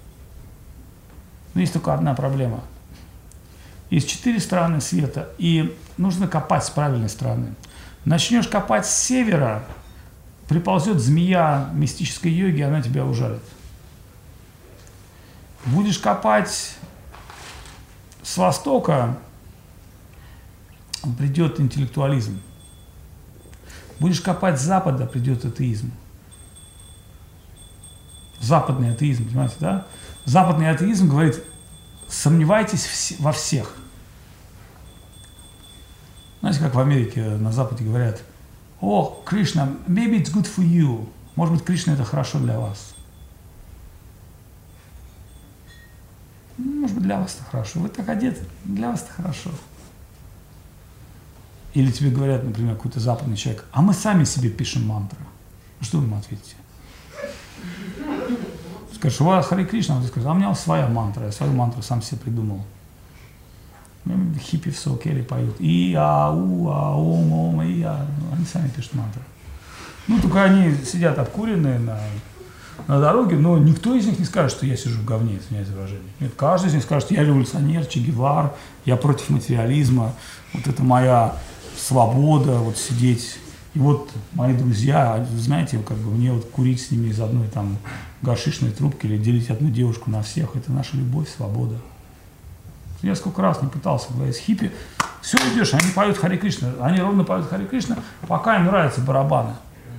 Но есть только одна проблема. Есть четыре стороны света, и нужно копать с правильной стороны. Начнешь копать с севера, приползет змея мистической йоги, она тебя ужалит. Будешь копать с востока, придет интеллектуализм. Будешь копать с запада, придет атеизм. Западный атеизм, понимаете, да? Западный атеизм говорит: сомневайтесь во всех. Знаете, как в Америке на Западе говорят: о, Кришна, maybe it's good for you. Может быть, Кришна — это хорошо для вас. Может быть, для вас это хорошо. Вы так одеты, для вас это хорошо. Или тебе говорят, например, какой-то западный человек: а мы сами себе пишем мантры. Что вы ему ответите? Скажешь: у вас Харе Кришна, а ты скажешь: а у меня своя мантра, я свою мантру сам себе придумал. Хиппи в Соукеле поют. И, а, у, а, ом, ом, и, а. Они сами пишут мантры. Ну, только они сидят обкуренные на, на дороге, но никто из них не скажет, что я сижу в говне, извиняюсь за выражение. Нет, каждый из них скажет, я революционер, Че Гевара, я против материализма, вот это моя свобода, вот сидеть. И вот мои друзья, знаете, как бы мне вот курить с ними из одной там гашишной трубки или делить одну девушку на всех, это наша любовь, свобода. Я сколько раз не пытался говорить с хиппи, все идешь, они поют Харе Кришна, они ровно поют Харе Кришна, пока им нравятся барабаны.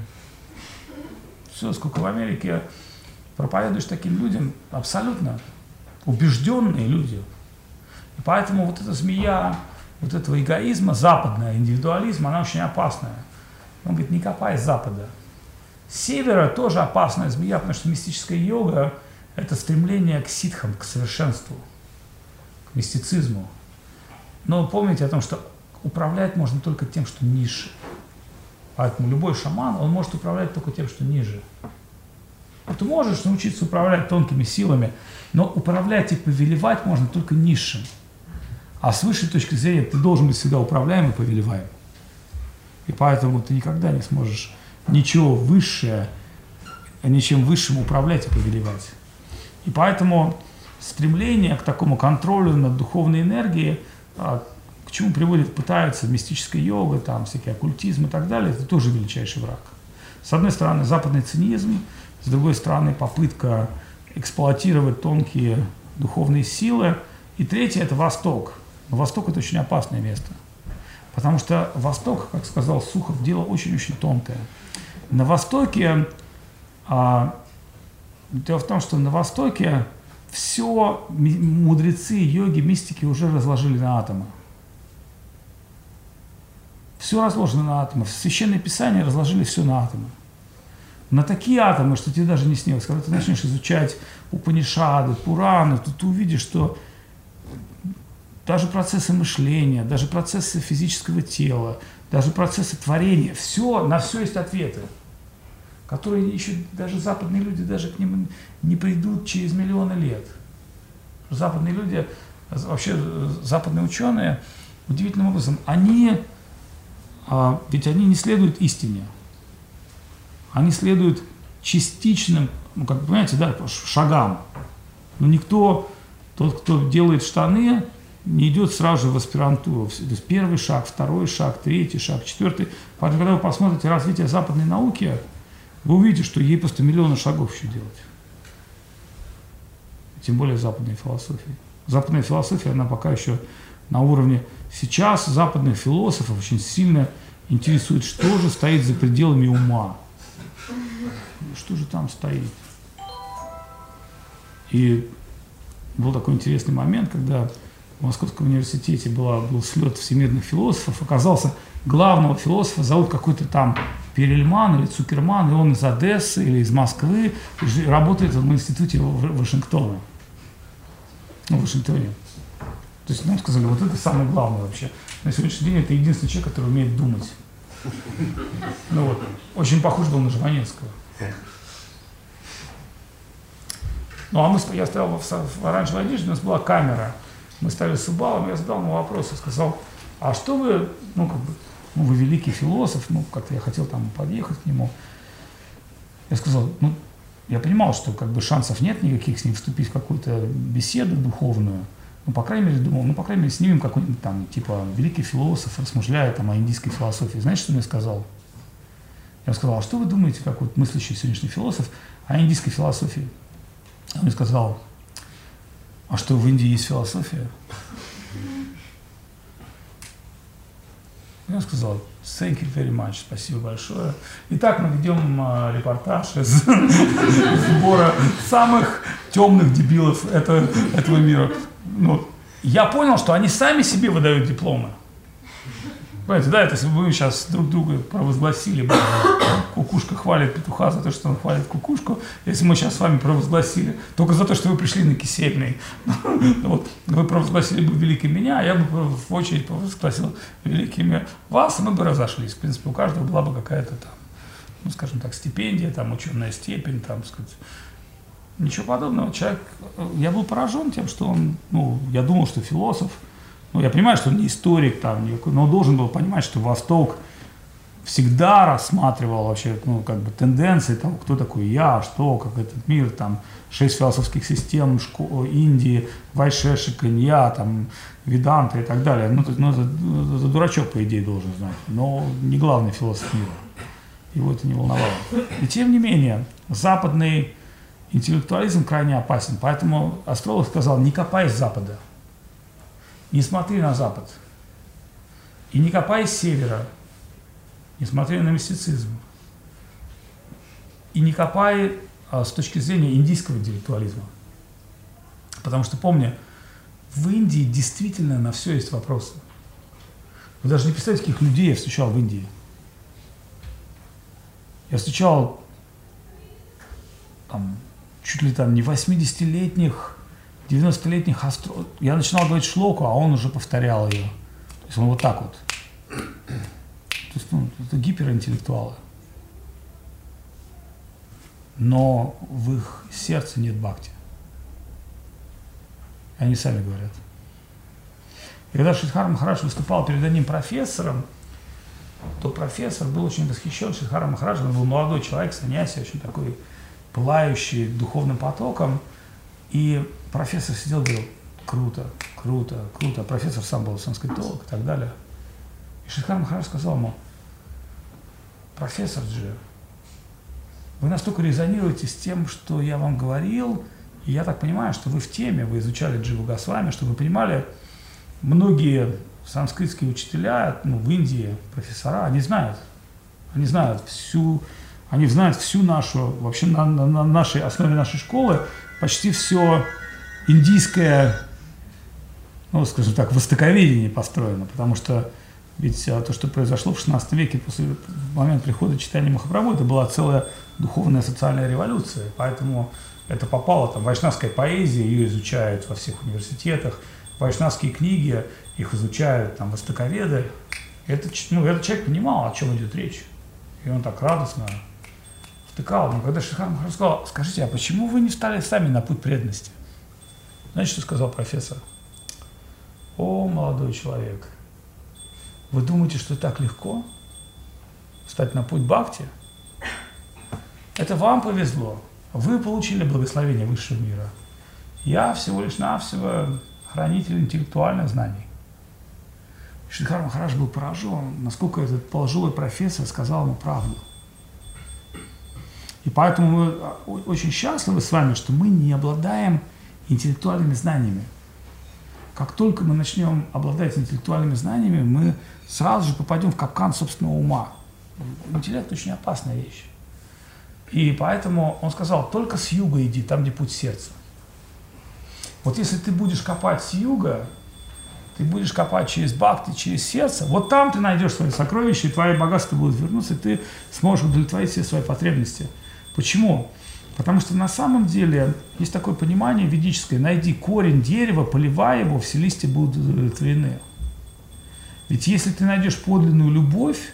Все, сколько в Америке проповедуешь таким людям, абсолютно убежденные люди. И поэтому вот эта змея вот этого эгоизма, западная, индивидуализма, она очень опасная. Он говорит, не копай с запада. С севера тоже опасная змея, потому что мистическая йога – это стремление к ситхам, к совершенству, к мистицизму. Но помните о том, что управлять можно только тем, что ниже. Поэтому любой шаман, он может управлять только тем, что ниже. Ты можешь научиться управлять тонкими силами, но управлять и повелевать можно только низшим. А с высшей точки зрения ты должен быть всегда управляем и повелеваем. И поэтому ты никогда не сможешь ничего высшее, ничем высшим управлять и повелевать. И поэтому стремление к такому контролю над духовной энергией, к чему приводит, пытаются мистическая йога, там, всякий оккультизм и так далее, это тоже величайший враг. С одной стороны, западный цинизм, с другой стороны, попытка эксплуатировать тонкие духовные силы, и третье – это Восток. Но Восток – это очень опасное место. Потому что Восток, как сказал Сухов, дело очень-очень тонкое. На Востоке, а, дело в том, что на Востоке все мудрецы, йоги, мистики уже разложили на атомы. Все разложено на атомы. Священное Писание разложили все на атомы. На такие атомы, что тебе даже не снилось. Когда ты начнешь изучать Упанишады, Пураны, то ты увидишь, что даже процессы мышления, даже процессы физического тела, даже процессы творения, все, на все есть ответы, которые еще даже западные люди даже к ним не придут через миллионы лет. Западные люди, вообще западные ученые, удивительным образом, они, а, ведь они не следуют истине, они следуют частичным, ну, как понимаете, да, шагам. Но никто, тот, кто делает штаны, не идет сразу же в аспирантуру. То есть первый шаг, второй шаг, третий шаг, четвертый. Поэтому, когда вы посмотрите развитие западной науки, вы увидите, что ей просто миллионы шагов еще делать. Тем более западной философии. Западная философия, она пока еще на уровне... Сейчас западных философов очень сильно интересует, что же стоит за пределами ума. Что же там стоит? И был такой интересный момент, когда в Московском университете была, был слет всемирных философов, оказался, главного философа зовут какой-то там Перельман или Цукерман, и он из Одессы или из Москвы, и работает в институте Вашингтона, ну, в Вашингтоне. То есть нам сказали, вот это самое главное вообще. На сегодняшний день это единственный человек, который умеет думать. Ну вот, очень похож был на Жванецкого. Ну а мы, я стоял в, в оранжевой одежде, у нас была камера. Мы стояли с Убалом, я задал ему вопрос и сказал, а что вы, ну как бы, ну вы великий философ, ну как-то я хотел там подъехать к нему. Я сказал, ну я понимал, что как бы шансов нет никаких с ним вступить в какую-то беседу духовную. Ну, по крайней мере, думал, ну, по крайней мере, снимем какой-нибудь там, типа, великий философ, размышляет там о индийской философии. Знаете, что он мне сказал? Я сказал, а что вы думаете, как вот мыслящий сегодняшний философ, о индийской философии? Он мне сказал, а что, в Индии есть философия? Я сказал, thank you very much, спасибо большое. Итак, мы ведем а, репортаж из сбора самых темных дебилов этого, этого мира. Ну, я понял, что они сами себе выдают дипломы. Понимаете, да, это если бы мы сейчас друг друга провозгласили бы, кукушка хвалит петуха за то, что он хвалит кукушку, если мы сейчас с вами провозгласили, только за то, что вы пришли на Кисельный, вот, вы провозгласили бы великим меня, а я бы в очередь провозгласил великим вас, и мы бы разошлись. В принципе, у каждого была бы какая-то там, ну, скажем так, стипендия, там, ученая степень, там, сказать. Ничего подобного. Человек, я был поражен тем, что он, ну, я думал, что философ, ну, я понимаю, что он не историк, там, никакой, но он должен был понимать, что Восток всегда рассматривал вообще, ну, как бы тенденции того, кто такой я, что, как этот мир, там, шесть философских систем школ, Индии, Вайшешика, Инья, там, Веданта и так далее. Ну, ну это, это дурачок, по идее, должен знать, но не главный философ мира. Его это не волновало. И тем не менее, западный интеллектуализм крайне опасен. Поэтому астролог сказал, не копай с запада, не смотри на запад, и не копай с севера, не смотри на мистицизм, и не копай а, с точки зрения индийского интеллектуализма. Потому что, помни, в Индии действительно на все есть вопросы. Вы даже не представляете, каких людей я встречал в Индии. Я встречал там, чуть ли там не восьмидесятилетних, девяностолетних астрологов. Я начинал говорить шлоку, а он уже повторял ее. То есть он вот так вот. То есть, ну, это гиперинтеллектуалы. Но в их сердце нет бхакти. Они сами говорят. И когда Шридхар Махарадж выступал перед одним профессором, то профессор был очень восхищен Шридхаром Махараджем. Он был молодой человек, саньяси, очень такой пылающий духовным потоком. И профессор сидел и говорил, круто, круто, круто. А профессор сам был санскритолог и так далее. И Шридхар Махарадж сказал ему, профессор Джи, вы настолько резонируете с тем, что я вам говорил, и я так понимаю, что вы в теме, вы изучали Дживу Госвами, что вы понимали, многие санскритские учителя, ну, в Индии, профессора, они знают, они знают всю, они знают всю нашу, вообще на, на, на нашей основе нашей школы, почти все индийское, ну, скажем так, востоковедение построено, потому что ведь то, что произошло в шестнадцатом веке, после момента прихода читания Махапрабху, это была целая духовная социальная революция, поэтому это попало, там, вайшнавская поэзия, ее изучают во всех университетах, вайшнавские книги, их изучают там востоковеды. Этот, ну, этот человек понимал, о чем идет речь, и он так радостно втыкал. Но когда Шридхар Махарадж сказал, скажите, а почему вы не встали сами на путь преданности? Знаете, что сказал профессор? О, молодой человек, вы думаете, что так легко встать на путь бхакти? Это вам повезло. Вы получили благословение высшего мира. Я всего лишь навсего хранитель интеллектуальных знаний. Шридхар Махарадж был поражен, насколько этот пожилой профессор сказал ему правду. И поэтому мы очень счастливы с вами, что мы не обладаем интеллектуальными знаниями. Как только мы начнем обладать интеллектуальными знаниями, мы сразу же попадем в капкан собственного ума. Интеллект очень опасная вещь. И поэтому он сказал, только с юга иди, там, где путь сердца. Вот если ты будешь копать с юга, ты будешь копать через бхакти, через сердце, вот там ты найдешь свои сокровища, и твои богатства будут вернуться, и ты сможешь удовлетворить все свои потребности. Почему? Потому что на самом деле есть такое понимание ведическое, найди корень дерева, поливай его, все листья будут удовлетворены. Ведь если ты найдешь подлинную любовь,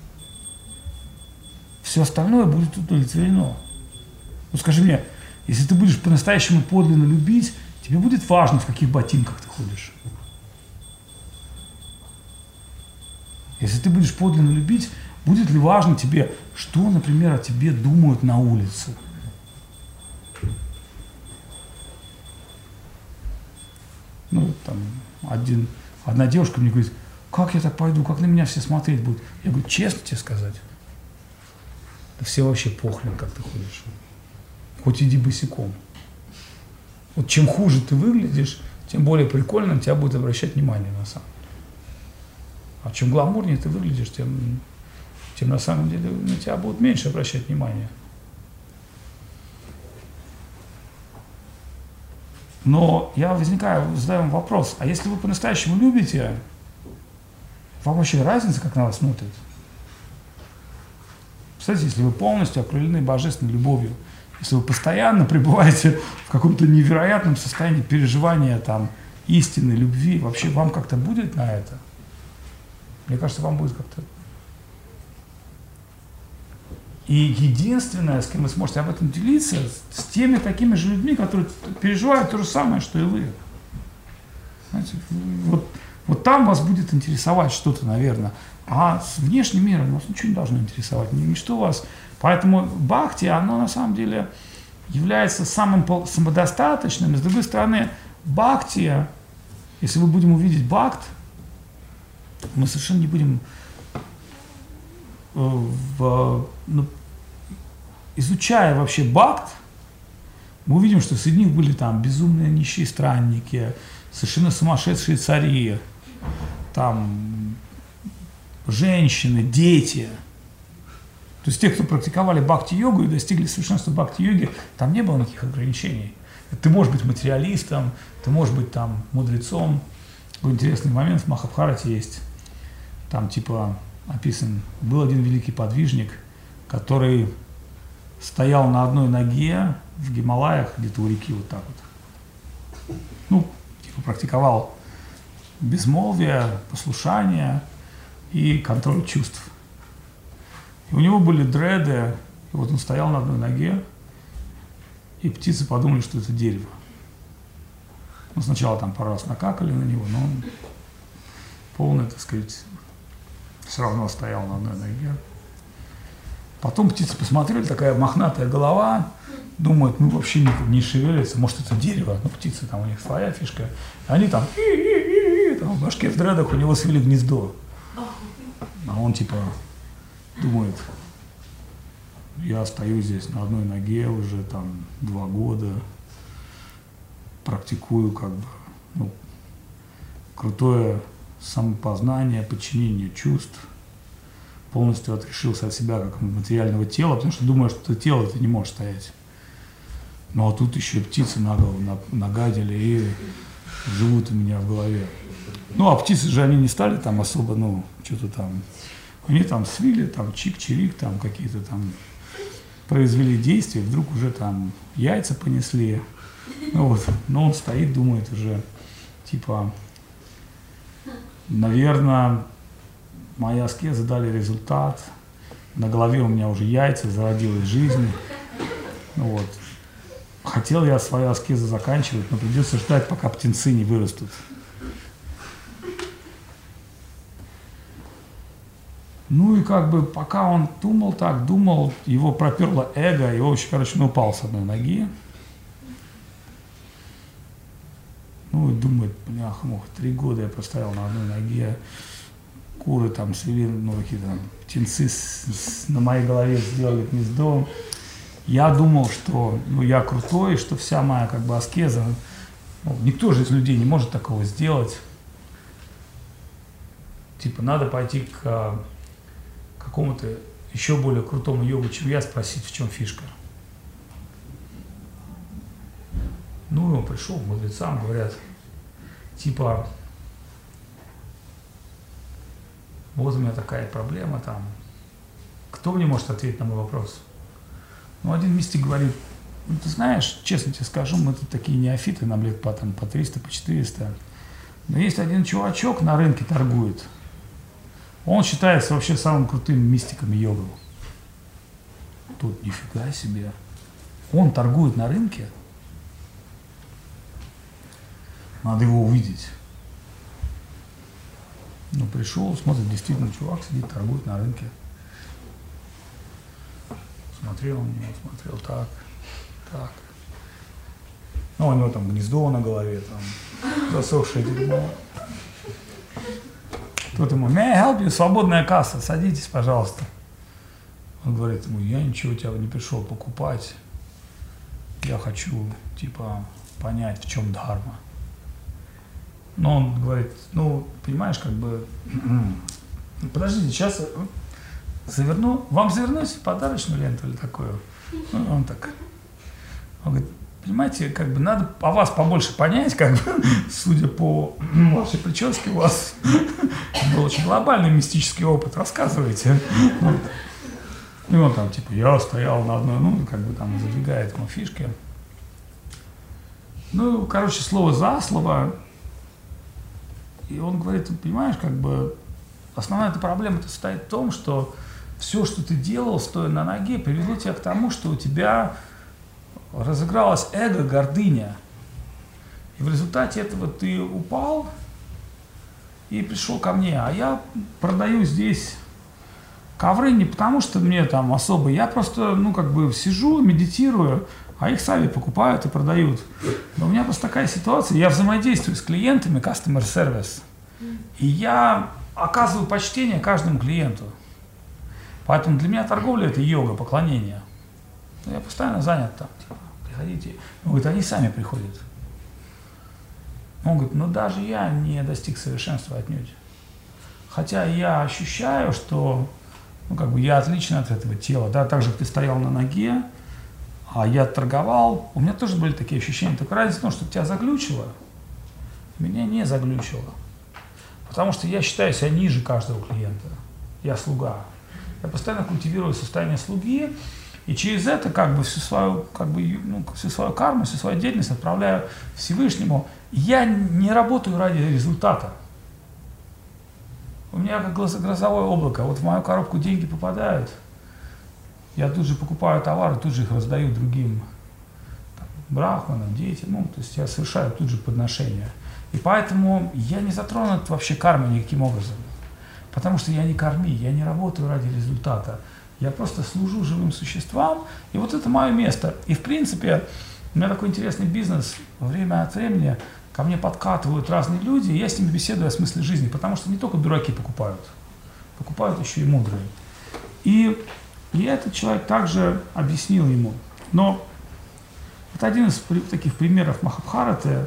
все остальное будет удовлетворено. Ну скажи мне, если ты будешь по-настоящему подлинно любить, тебе будет важно, в каких ботинках ты ходишь. Если ты будешь подлинно любить, будет ли важно тебе, что, например, о тебе думают на улице? Ну, там, один, одна девушка мне говорит, как я так пойду, как на меня все смотреть будут? Я говорю, честно тебе сказать, да все вообще похрен, как ты ходишь. Хоть иди босиком. Вот чем хуже ты выглядишь, тем более прикольно на тебя будет обращать внимание на самом деле. А чем гламурнее ты выглядишь, тем, тем на самом деле на тебя будут меньше обращать внимание. Но я возникаю, задаю вам вопрос, а если вы по-настоящему любите, вам вообще разница, как на вас смотрят? Представляете, если вы полностью окрылены божественной любовью, если вы постоянно пребываете в каком-то невероятном состоянии переживания там, истины, любви, вообще вам как-то будет на это? Мне кажется, вам будет как-то... И единственное, с кем вы сможете об этом делиться, с теми такими же людьми, которые переживают то же самое, что и вы. Знаете, вот Вот там вас будет интересовать что-то, наверное. А с внешним миром вас ничего не должно интересовать, ничто вас. Поэтому бхакти, оно на самом деле является самым самодостаточным. И с другой стороны, бхакти, если мы будем увидеть бхакт, мы совершенно не будем в, ну, изучая вообще бхакт, мы увидим, что среди них были там безумные нищие странники, совершенно сумасшедшие цари, там женщины, дети. То есть те, кто практиковали бхакти-йогу и достигли совершенства бхакти-йоги, там не было никаких ограничений. Ты можешь быть материалистом, ты можешь быть там мудрецом. Такой интересный момент в Махабхарате есть. Там типа описан, был один великий подвижник, который стоял на одной ноге в Гималаях, где-то у реки, вот так вот. Ну, типа практиковал безмолвие, послушание и контроль чувств. И у него были дреды, и вот он стоял на одной ноге, и птицы подумали, что это дерево. Ну, сначала там пару раз накакали на него, но он полный, так сказать, все равно стоял на одной ноге. Потом птицы посмотрели, такая мохнатая голова, думают, ну вообще не, не шевелится, может это дерево, ну птицы там у них своя фишка. Они там, там в башке в дредах у него свели гнездо. А он типа думает, я стою здесь на одной ноге уже там два года, практикую как бы, ну, крутое самопознание, подчинение чувств, полностью отрешился от себя как материального тела, потому что думаю, что тело ты не можешь стоять. Ну а тут еще и птицы на голову нагадили и живут у меня в голове. Ну а птицы же они не стали там особо, ну, что-то там, они там свили, там чик-чирик, там какие-то там произвели действия, вдруг уже там яйца понесли. Ну вот, но он стоит, думает уже, типа, наверное, мои аскезы дали результат, на голове у меня уже яйца, зародилась жизнь. Ну вот. Хотел я свою аскезу заканчивать, но придется ждать, пока птенцы не вырастут. Ну и как бы пока он думал так, думал, его проперло эго, и он, короче, он упал с одной ноги. Ну и думает, бляха-муха, три года я простоял на одной ноге, куры там свели, ну какие-то там птенцы с, с, на моей голове сделали гнездо. Я думал, что ну, я крутой, что вся моя как бы аскеза, ну, никто же из людей не может такого сделать. Типа надо пойти к какому-то еще более крутому йогу, чем я, спросить, в чем фишка. Ну, и он пришел к мудрецам, говорят, типа, вот у меня такая проблема там, кто мне может ответить на мой вопрос? Ну, один мистик говорит, ну, ты знаешь, честно тебе скажу, мы тут такие неофиты, нам лет по, там, по триста, по четыреста, но есть один чувачок на рынке торгует, он считается вообще самым крутым мистиком йогой. Тут нифига себе, он торгует на рынке? Надо его увидеть. Ну, пришел, смотрит, действительно, чувак сидит, торгует на рынке. Смотрел на него, смотрел так, так. Ну, у него там гнездо на голове, там, засохшее дерьмо. Тут ему, may I help you? Свободная касса, садитесь, пожалуйста. Он говорит ему, я ничего у тебя не пришел покупать. Я хочу, типа, понять, в чем дхарма. Но он говорит, ну, понимаешь, как бы, подождите, сейчас заверну, вам завернуть подарочную ленту или такую? Ну, он так, он говорит, понимаете, как бы надо о вас побольше понять, как бы, судя по вашей прическе, у вас был очень глобальный мистический опыт, рассказывайте. Вот. И он там, типа, я стоял на одной, ну, как бы там задвигает ему фишки. Ну, короче, слово за слово. И он говорит, понимаешь, как бы основная эта проблема-то состоит в том, что все, что ты делал, стоя на ноге, привело тебя к тому, что у тебя разыгралось эго, гордыня. И в результате этого ты упал, и пришел ко мне, а я продаю здесь ковры не потому, что мне там особо, я просто, ну, как бы сижу, медитирую, а их сами покупают и продают. Но у меня просто такая ситуация, я взаимодействую с клиентами, customer service, и я оказываю почтение каждому клиенту. Поэтому для меня торговля – это йога, поклонение. Я постоянно занят там, типа, приходите. Он говорит, они сами приходят. Он говорит, ну даже я не достиг совершенства отнюдь. Хотя я ощущаю, что, ну, как бы я отличен от этого тела, да, так же, как ты стоял на ноге, а я торговал, у меня тоже были такие ощущения. Только разница в том, что тебя заглючило, меня не заглючило. Потому что я считаю себя ниже каждого клиента. Я слуга. Я постоянно культивирую состояние слуги, и через это как бы всю свою, как бы, ну, всю свою карму, всю свою деятельность отправляю Всевышнему. Я не работаю ради результата. У меня как грозовое облако. Вот в мою коробку деньги попадают, я тут же покупаю товары, тут же их раздаю другим там, брахманам, детям. Ну, то есть я совершаю тут же подношения. И поэтому я не затронут вообще кармой никаким образом. Потому что я не корми, я не работаю ради результата. Я просто служу живым существам, и вот это мое место. И в принципе, у меня такой интересный бизнес. Время от времени ко мне подкатывают разные люди, и я с ними беседую о смысле жизни, потому что не только дураки покупают, покупают еще и мудрые. И, и этот человек также объяснил ему. Но вот один из таких примеров Махабхараты,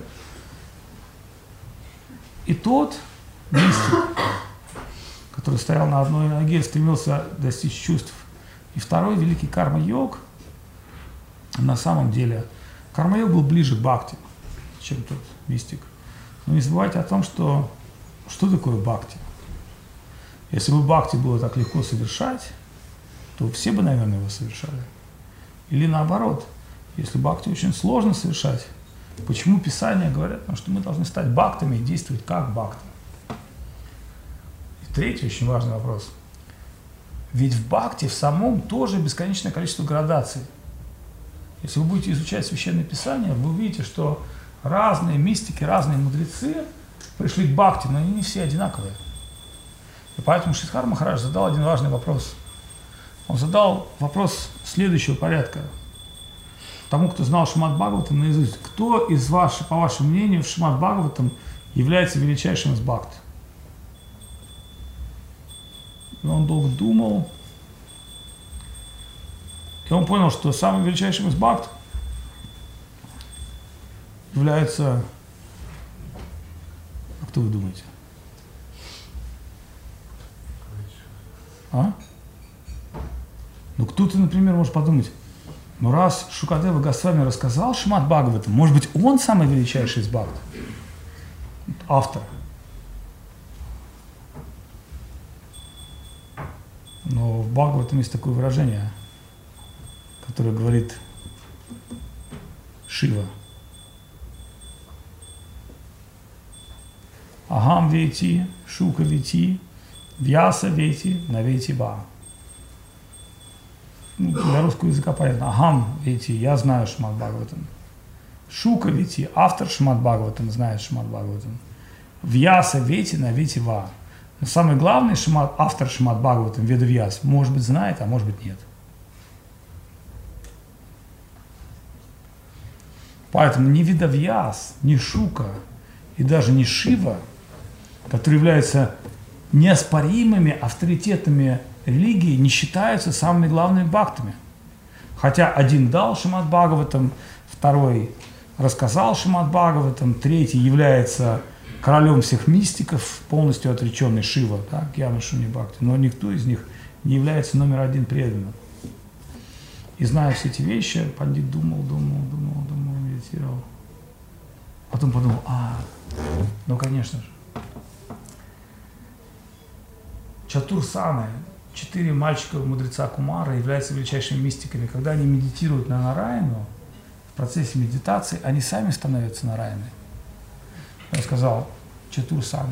и тот мистик, который стоял на одной ноге, стремился достичь чувств. И второй великий карма-йог, на самом деле, карма-йог был ближе к бхакти, чем тот мистик. Но не забывайте о том, что что такое бхакти. Если бы бхакти было так легко совершать, то все бы, наверное, его совершали. Или наоборот, если бхакти очень сложно совершать, почему Писания говорят, потому что мы должны стать бхактами и действовать как бхакти. Третий очень важный вопрос. Ведь в бхакти в самом тоже бесконечное количество градаций. Если вы будете изучать Священное Писание, вы увидите, что разные мистики, разные мудрецы пришли к бхакти, но они не все одинаковые. И поэтому Шридхар Махарадж задал один важный вопрос. Он задал вопрос следующего порядка. Тому, кто знал Шримад Бхагаватам наизусть, кто из вас, по вашему мнению, в Шримад Бхагаватам является величайшим из бхакт? И он долго думал, и он понял, что самым величайшим из бхакт является... А кто вы думаете? А? Ну кто-то, например, может подумать, ну раз Шукадева Госвами рассказал Шримад Бхагаватам, может быть, он самый величайший из бхакт? Автор. Но в Бхагаватам есть такое выражение, которое говорит Шива. Ахам вейти, Шука вейти, Вьяса вейти, навейти ба. Ну, для русского языка понятно. Ахам вейти, я знаю Шримад Бхагаватам. Шука вейти, автор Шримад Бхагаватам знает Шримад Бхагаватам. Вьяса вейти, навейти ба. Но самый главный шимат, автор Шримад Бхагаватам, Ведавьяс, может быть, знает, а может быть, нет. Поэтому ни Ведавьяс, ни Шука и даже не Шива, которые являются неоспоримыми авторитетами религии, не считаются самыми главными бхактами. Хотя один дал Шримад Бхагаватам, второй рассказал Шримад Бхагаватам, третий является королем всех мистиков, полностью отреченный Шива, да, Гьяна Шунья Бхакти, но никто из них не является номер один преданным. И зная все эти вещи, пандит думал, думал, думал, думал, медитировал. Потом подумал, а, ну конечно же. Чатурсаны, четыре мальчика-мудреца Кумара, являются величайшими мистиками. Когда они медитируют на Нараяну, в процессе медитации они сами становятся Нараяной. Я сказал, Чатурсаны.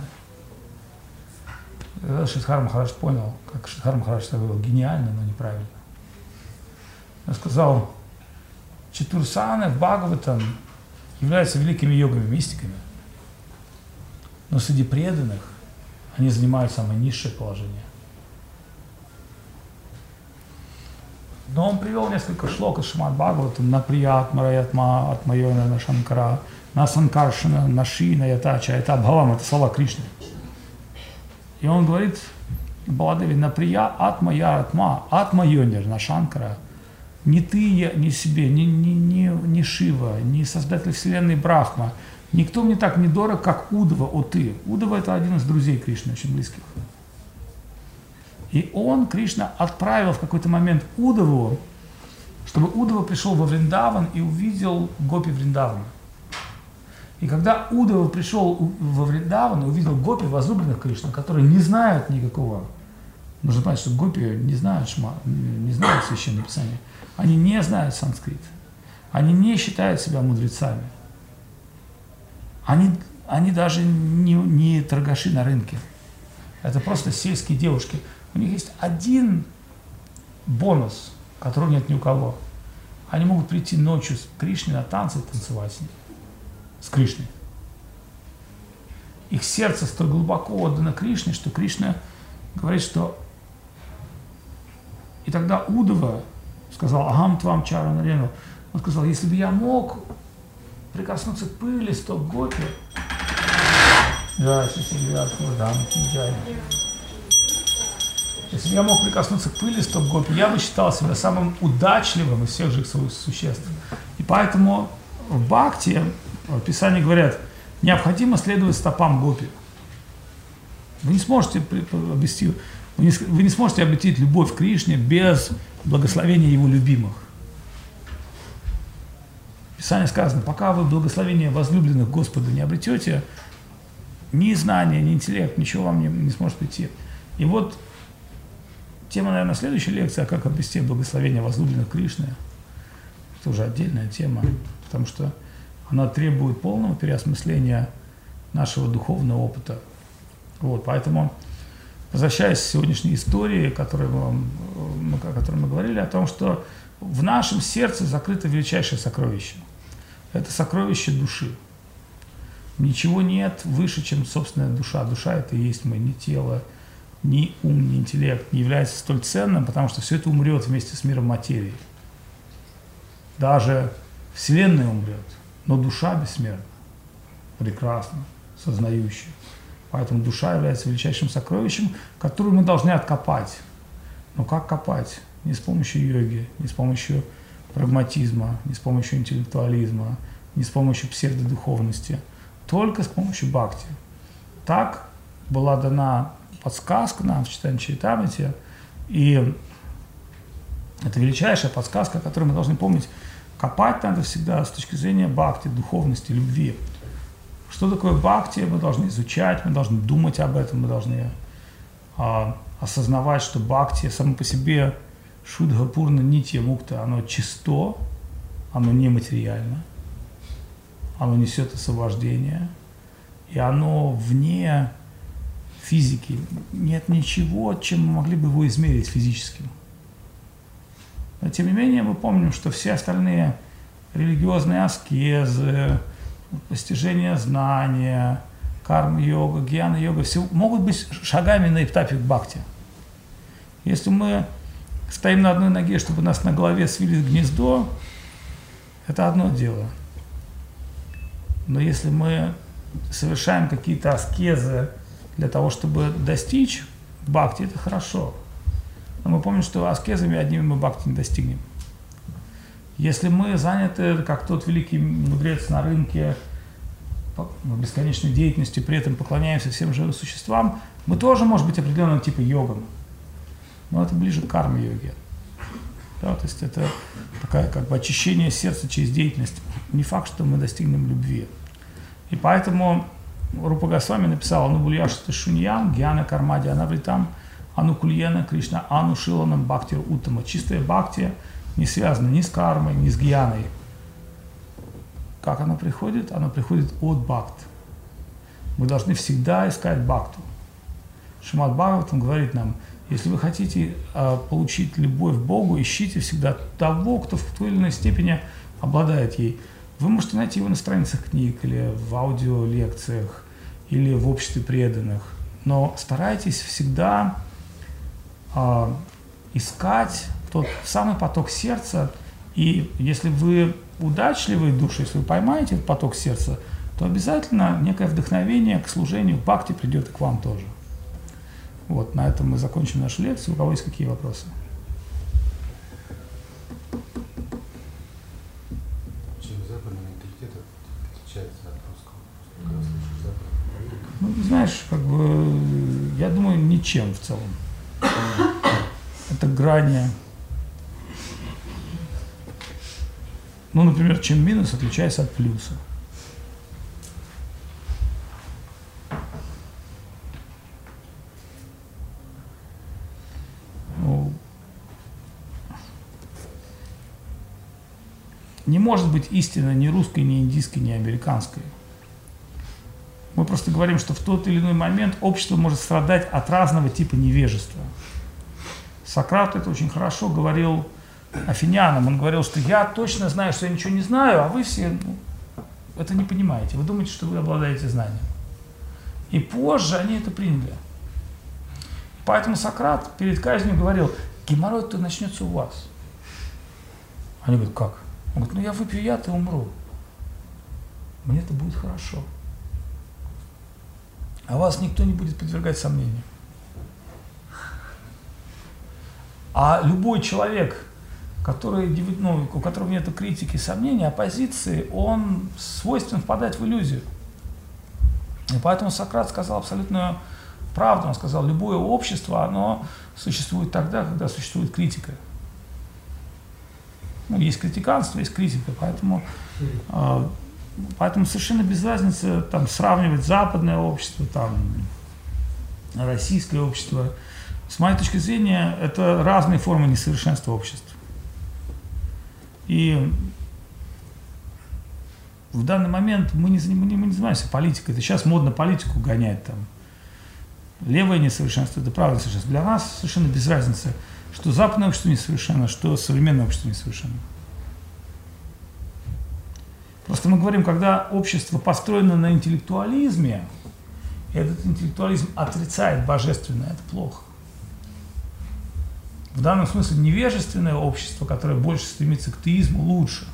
Шридхар Махарадж понял, как Шридхар Махарадж говорил, гениально, но неправильно. Я сказал, Чатурсаны в Бхагаватам являются великими йогами, мистиками. Но среди преданных они занимают самое низшее положение. Но он привел несколько шлок из Шримад Бхагаватам на прият, мараятма, атмайона, на шанкара, на санкаршина, на шина, ятача, это абхавам, это слова Кришны. И он говорит Баладеви, на прия, атма, я, атма, атма йонер, на шанкара, не ты, не себе, не, не, не, не Шива, не создатель вселенной Брахма, никто мне так не дорог, как Удава, о ты. Удава это один из друзей Кришны, очень близких. И он, Кришна, отправил в какой-то момент Удаву, чтобы Удава пришел во Вриндаван и увидел гопи Вриндавана. И когда Удава пришел во Вриндаван и увидел гопи, возлюбленных Кришны, которые не знают никакого, нужно понять, что гопи не знают шма, не знают Священное Писание, они не знают санскрит, они не считают себя мудрецами, они, они даже не, не торгаши на рынке, это просто сельские девушки. У них есть один бонус, которого нет ни у кого. Они могут прийти ночью с Кришной на танцы и танцевать с ней. С Кришной. Их сердце столь глубоко отдано Кришне, что Кришна говорит, что... И тогда Удава сказал, агам твам чара нарену. Он сказал, если бы я мог прикоснуться к пыли стоп гопи, да, если бы я мог прикоснуться к пыли стоп гопи, я бы считал себя самым удачливым из всех живых существ. И поэтому в Бхакти, в Писании говорят, необходимо следовать стопам гопи. Вы не сможете обрести, вы не, вы не сможете обретить любовь к Кришне без благословения его любимых. В Писании сказано, пока вы благословение возлюбленных Господа не обретете, ни знания, ни интеллект, ничего вам не, не сможет прийти. И вот тема, наверное, следующей лекции, а как обрести благословение возлюбленных Кришны, это уже отдельная тема, потому что она требует полного переосмысления нашего духовного опыта. Вот, поэтому, возвращаясь к сегодняшней истории, которой мы, о которой мы говорили, о том, что в нашем сердце закрыто величайшее сокровище. Это сокровище души. Ничего нет выше, чем собственная душа. Душа – это и есть мы, не тело, ни ум, ни интеллект не является столь ценным, потому что все это умрет вместе с миром материи. Даже Вселенная умрет, но душа бессмертна, прекрасна, сознающая. Поэтому душа является величайшим сокровищем, которое мы должны откопать. Но как копать? Не с помощью йоги, не с помощью прагматизма, не с помощью интеллектуализма, не с помощью псевдодуховности, только с помощью бхакти. Так была дана подсказка нам в читании Чаритамрити, и это величайшая подсказка, которую мы должны помнить. Копать надо всегда с точки зрения бхакти, духовности, любви. Что такое бхакти, мы должны изучать, мы должны думать об этом, мы должны а, осознавать, что бхакти само по себе шудха пурна нитья мукта, оно чисто, оно нематериально, оно несет освобождение, и оно вне физики. Нет ничего, чем мы могли бы его измерить физическим. Но тем не менее мы помним, что все остальные религиозные аскезы, постижение знания, карма-йога, гьяна-йога, все могут быть шагами на этапе бхакти. Если мы стоим на одной ноге, чтобы у нас на голове свили гнездо, это одно дело. Но если мы совершаем какие-то аскезы для того, чтобы достичь бхакти, это хорошо. Но мы помним, что аскезами одними мы бхакти не достигнем. Если мы заняты, как тот великий мудрец на рынке, бесконечной деятельностью, при этом поклоняемся всем живым существам, мы тоже, может быть, определенного типа йогом. Но это ближе к карме-йоге. Да, то есть это такое как бы очищение сердца через деятельность. Не факт, что мы достигнем любви. И поэтому Рупа Госвами написал «Анубульяшта шуньям, гьяна кармади анавритам, анукульена Кришна, анушиланам бхактир уттама». Чистая бхакти не связана ни с кармой, ни с гьяной. Как оно приходит? Оно приходит от бхакт. Мы должны всегда искать бхакту. Шримад Бхагаватам говорит нам, если вы хотите э, получить любовь к Богу, ищите всегда того, кто в той или иной степени обладает ей. Вы можете найти его на страницах книг, или в аудиолекциях, или в обществе преданных. Но старайтесь всегда э, искать тот самый поток сердца, и если вы удачливые души, если вы поймаете этот поток сердца, то обязательно некое вдохновение к служению, к бхакти придет и к вам тоже. Вот, на этом мы закончим нашу лекцию. У кого есть какие вопросы? Чем западный менталитет отличается от русского? Когда слышишь западный? Ну, знаешь, как бы, я думаю, ничем в целом. Это грани. Ну, например, чем минус отличается от плюса. Ну, не может быть истины ни русской, ни индийской, ни американской. Мы просто говорим, что в тот или иной момент общество может страдать от разного типа невежества. Сократ это очень хорошо говорил афинянам. Он говорил, что я точно знаю, что я ничего не знаю, а вы все ну, это не понимаете. Вы думаете, что вы обладаете знанием. И позже они это приняли. Поэтому Сократ перед казнью говорил, геморрой-то начнется у вас. Они говорят, как? Он говорит, ну я выпью яд и умру. Мне это будет хорошо. А вас никто не будет подвергать сомнению. А любой человек, который, ну, у которого нет критики, сомнений, оппозиции, он свойствен впадать в иллюзию. И поэтому Сократ сказал абсолютную правду. Он сказал, любое общество, оно существует тогда, когда существует критика. Ну, есть критиканство, есть критика, поэтому, э, поэтому совершенно без разницы там, сравнивать западное общество, там, российское общество. С моей точки зрения, это разные формы несовершенства общества. И в данный момент мы не, мы не, мы не занимаемся политикой. Это сейчас модно политику гонять там. Левое несовершенство, это правое несовершенство. Для нас совершенно без разницы, что западное общество несовершенно, что современное общество несовершенно. Просто мы говорим, когда общество построено на интеллектуализме, и этот интеллектуализм отрицает божественное, это плохо. В данном смысле невежественное общество, которое больше стремится к теизму, лучше.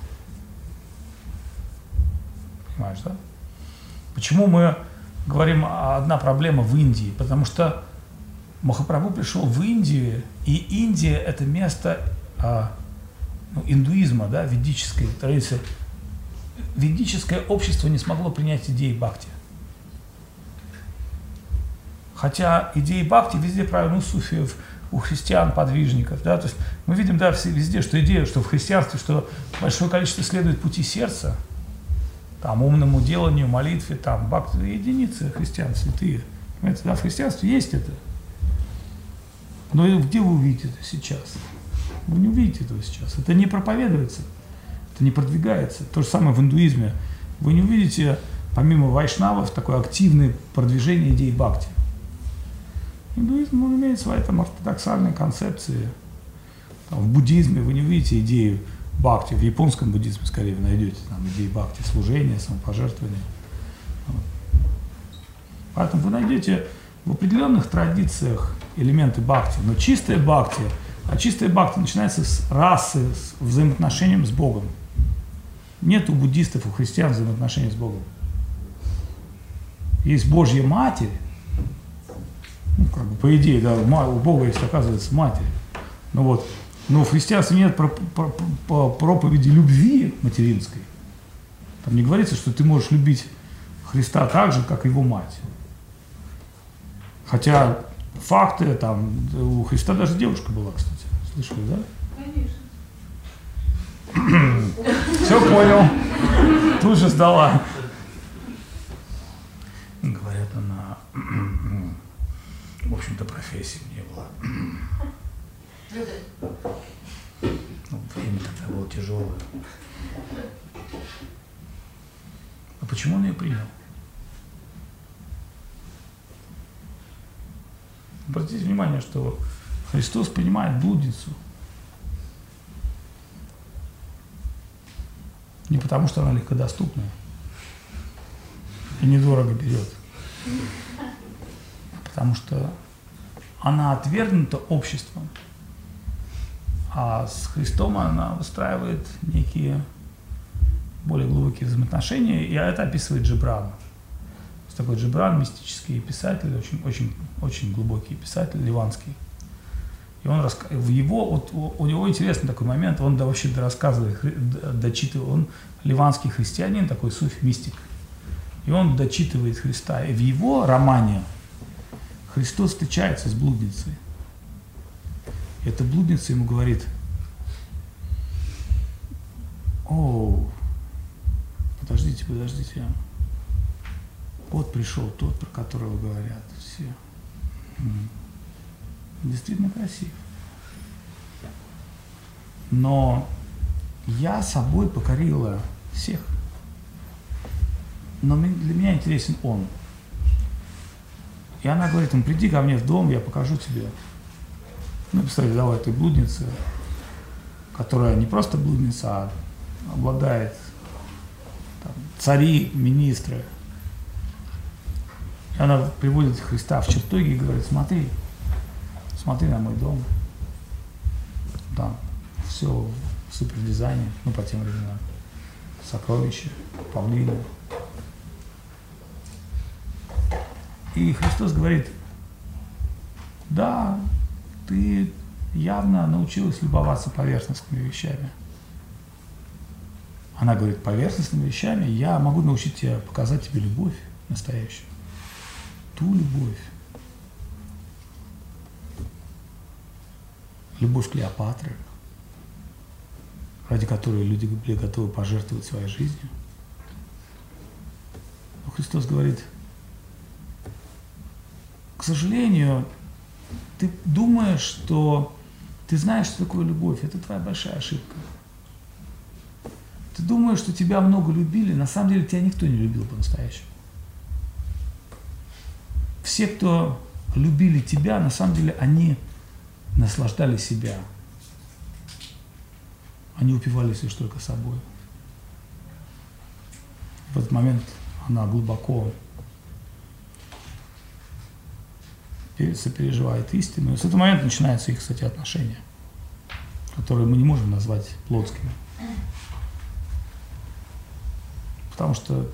Понимаешь, да? Почему мы говорим одна проблема в Индии? Потому что Махапрабху пришел в Индию, и Индия – это место а, ну, индуизма, да, ведической традиции. Ведическое общество не смогло принять идеи бхакти. Хотя идеи бхакти везде правильно у суфиев, у христиан, подвижников. Да? То есть мы видим да, все, везде, что идея, что в христианстве, что большое количество следует пути сердца, там, умному деланию, молитве, там, бхакти, единицы христиан, святые. Понимаете, да, в христианстве есть это. Но где вы увидите это сейчас? Вы не увидите этого сейчас. Это не проповедуется, это не продвигается. То же самое в индуизме. Вы не увидите, помимо вайшнавов, такое активное продвижение идей бхакти. Индуизм он имеет свои там ортодоксальные концепции. Там, в буддизме вы не увидите идею бхакти, в японском буддизме скорее вы найдете там идеи бхакти, служения, самопожертвования. Вот. Поэтому вы найдете в определенных традициях элементы бхакти, но чистая бхакти, а чистая бхакти начинается с расы, с взаимоотношением с Богом. Нет у буддистов, у христиан взаимоотношений с Богом. Есть Божья Матерь, ну, как бы, по идее, да, у Бога есть, оказывается, Матерь. Ну, вот. Но в христианстве нет про, про, про, проповеди любви материнской. Там не говорится, что ты можешь любить Христа так же, как его мать. Хотя факты, там, у Христа даже девушка была, кстати. Слышали, да? Конечно. Все понял. Тут же сдала. Говорят, она, в общем-то, профессии не было. Ну, время тогда было тяжелое. А почему он ее принял? Обратите внимание, что Христос принимает блудницу. Не потому, что она легкодоступная и недорого берет, а потому что она отвергнута обществом, а с Христом она выстраивает некие более глубокие взаимоотношения, и это описывает Джибран. Такой Джибран, мистический писатель, очень, очень, очень глубокий писатель, ливанский. И он в его, вот у него интересный такой момент, он да, вообще рассказывает, дочитывает, он ливанский христианин, такой суфи-мистик. И он дочитывает Христа. И в его романе Христос встречается с блудницей. И эта блудница ему говорит: о, подождите, подождите. Вот пришел тот, про которого говорят все. Действительно красив. Но я собой покорила всех. Но для меня интересен он. И она говорит ему: приди ко мне в дом, я покажу тебе. Ну, представьте, давай, этой блуднице, которая не просто блудница, а обладает там, цари, министры. И она приводит Христа в чертоги и говорит: смотри, смотри на мой дом. Там все в супердизайне, ну, по тем временам. Сокровища, павлины. И Христос говорит: да, ты явно научилась любоваться поверхностными вещами. Она говорит: поверхностными вещами я могу научить тебя, показать тебе любовь настоящую. Ту любовь. Любовь Клеопатры, ради которой люди были готовы пожертвовать своей жизнью. Но Христос говорит: к сожалению, ты думаешь, что ты знаешь, что такое любовь. Это твоя большая ошибка. Ты думаешь, что тебя много любили, на самом деле тебя никто не любил по-настоящему. Все, кто любили тебя, на самом деле они наслаждали себя. Они упивались лишь только собой. В этот момент она глубоко сопереживает истину. И с этого момента начинаются их, кстати, отношения, которые мы не можем назвать плотскими. Потому что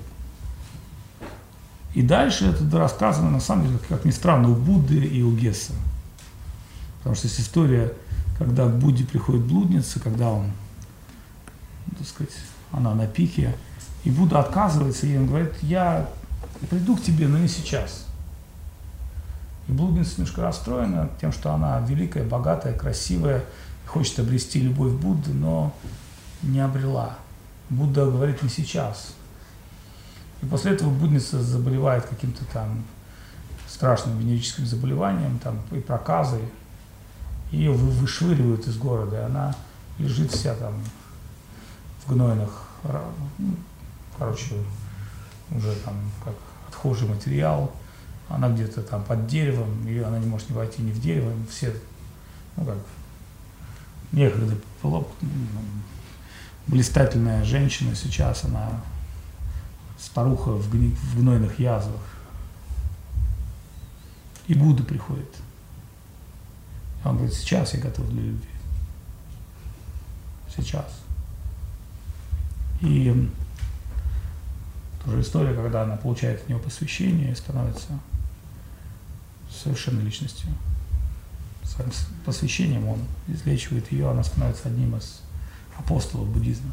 и дальше это рассказано, на самом деле, как ни странно, у Будды и у Гесса. Потому что есть история, когда к Будде приходит блудница, когда он, так сказать, она на пике, и Будда отказывается, и он говорит: я приду к тебе, но не сейчас. И блудница немножко расстроена тем, что она великая, богатая, красивая, хочет обрести любовь Будды, но не обрела. Будда говорит: не сейчас. И после этого блудница заболевает каким-то там страшным венерическим заболеванием, там, и проказой. Ее вышвыривают из города, и она лежит вся там в гнойных, короче, уже там как отхожий материал. Она где-то там под деревом, и она не может не войти ни в дерево, все, ну как, некогда блистательная женщина, сейчас она старуха в, гни, в гнойных язвах. И Будда приходит. И он говорит: сейчас я готов для любви. Сейчас. И тоже история, когда она получает от него посвящение и становится совершенной личностью. Своим посвящением он излечивает ее, она становится одним из апостолов буддизма.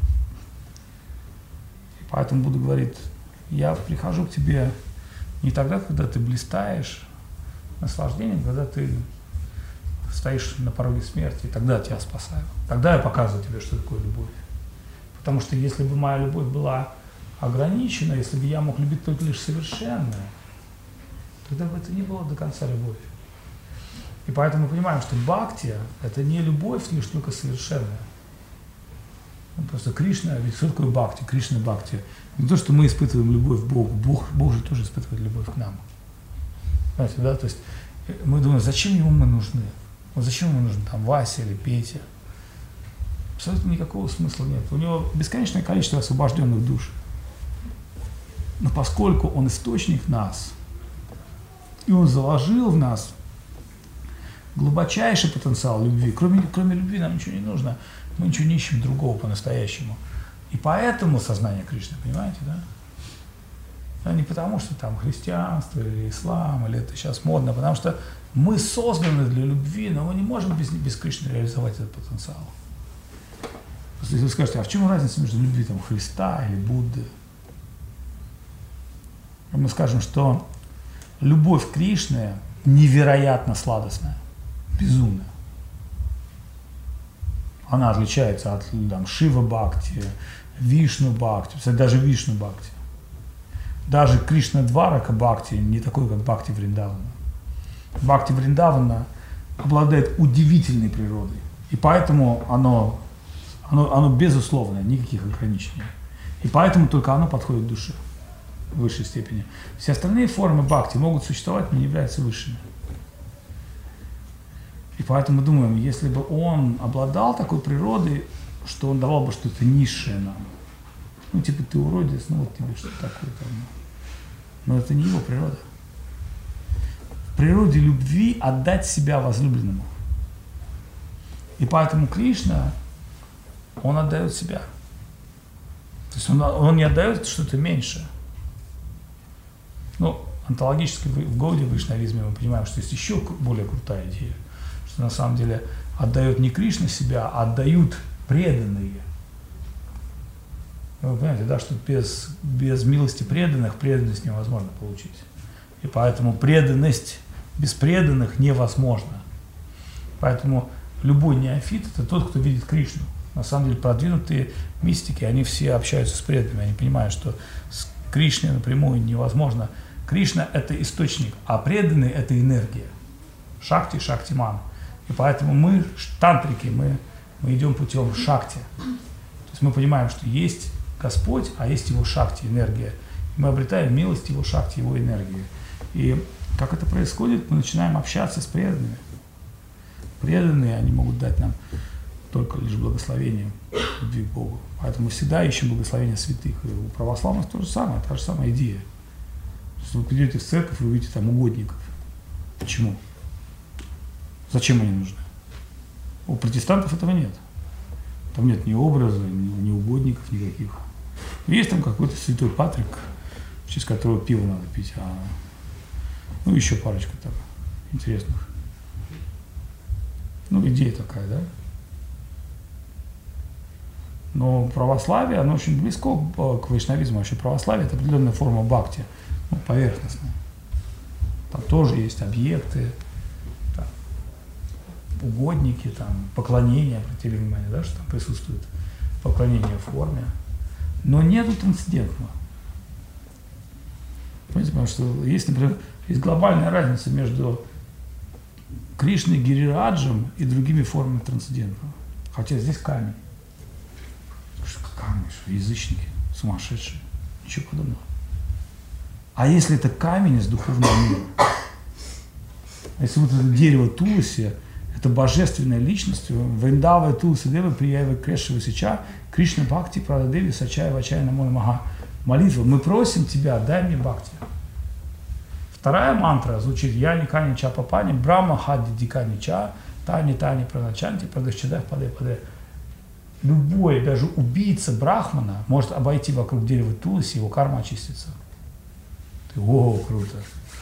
И поэтому Будда говорит: я прихожу к тебе не тогда, когда ты блистаешь наслаждением, когда ты стоишь на пороге смерти, и тогда тебя спасаю. Тогда я показываю тебе, что такое любовь. Потому что если бы моя любовь была ограничена, если бы я мог любить только лишь совершенное, тогда бы это не было до конца любовь. И поэтому мы понимаем, что бхакти – это не любовь лишь только совершенная. Ну, просто Кришна, ведь что такое бхакти? Кришна бхакти. Не то, что мы испытываем любовь к Богу, Бог, Бог же тоже испытывает любовь к нам. Понимаете, да? То есть мы думаем: зачем ему мы нужны? Вот зачем ему нужен там Вася или Петя? Абсолютно никакого смысла нет. У него бесконечное количество освобожденных душ. Но поскольку он источник нас, И Он заложил в нас глубочайший потенциал любви. Кроме, кроме любви нам ничего не нужно. Мы ничего не ищем другого по-настоящему. И поэтому сознание Кришны, понимаете, да? А не потому, что там христианство или ислам, или это сейчас модно, потому что мы созданы для любви, но мы не можем без, без Кришны реализовать этот потенциал. Если вы скажете, а в чем разница между любви там, Христа или Будды? Мы скажем, что любовь к Кришне невероятно сладостная, безумная. Она отличается от там, Шива Бхакти, Вишну Бхакти, кстати, даже Вишну Бхакти. Даже Кришна Дварака Бхакти не такой, как Бхакти Вриндавана. Бхакти Вриндавана обладает удивительной природой. И поэтому оно, оно, оно безусловное, никаких ограничений. И поэтому только оно подходит душе в высшей степени. Все остальные формы Бхакти могут существовать, но не являются высшими. И поэтому мы думаем, если бы он обладал такой природой, что он давал бы что-то низшее нам. Ну, типа, ты уродец, ну вот тебе что-то такое там. Но это не его природа. В природе любви отдать себя возлюбленному. И поэтому Кришна, он отдает себя. То есть он, он не отдает что-то меньше. Ну, онтологически в Гауди, в вайшнавизме мы понимаем, что есть еще более крутая идея. Что на самом деле отдает не Кришна себя, а отдают преданные. Вы понимаете, да, что без, без милости преданных преданность невозможно получить. И поэтому преданность без преданных невозможна. Поэтому любой неофит – это тот, кто видит Кришну. На самом деле продвинутые мистики, они все общаются с преданными, они понимают, что с Кришной напрямую невозможно. Кришна – это источник, а преданный – это энергия. Шакти, шактиман. И поэтому мы, тантрики, мы, мы идем путем шакти. То есть мы понимаем, что есть Господь, а есть Его шакти, энергия. И мы обретаем милость Его шакти, Его энергии. И как это происходит, мы начинаем общаться с преданными. Преданные, они могут дать нам только лишь благословение любви к Богу. Поэтому мы всегда ищем благословения святых. И у православных то же самое, та же самая идея. Если вы придете в церковь, вы увидите там угодников. Почему? Зачем они нужны? У протестантов этого нет. Там нет ни образа, ни, ни угодников никаких. Есть там какой-то святой Патрик, в честь которого пиво надо пить, а ну еще парочка так интересных. Ну, идея такая, да? Но православие, оно очень близко к вайшнавизму. Вообще православие – это определенная форма бхакти, ну, поверхностная. Там тоже есть объекты, там, угодники, там, поклонение, обратили внимание, да, что там присутствует поклонение в форме. Но нету трансцендентного. Понимаете, потому что есть, например, есть глобальная разница между Кришной, Гирираджем и другими формами трансцендентного. Хотя здесь камень. Что камень, что язычники, сумасшедшие, ничего подобного. А если это камень из духовного мира? Если вот это дерево Туласи, это божественная личность, Вриндава Туласи Дева Прияева Крешева Сича, Кришна Бхакти Прададеви Сачая Вачая Намо Намага. Молитва, мы просим тебя, дай мне бхакти. Вторая мантра звучит «Я никани ча папани, брахма хадди дикани ча, тани тани праначанти, прадашчадах паде паде». Любой, даже убийца брахмана может обойти вокруг дерева Туласи, его карма очистится. Ты, о, круто.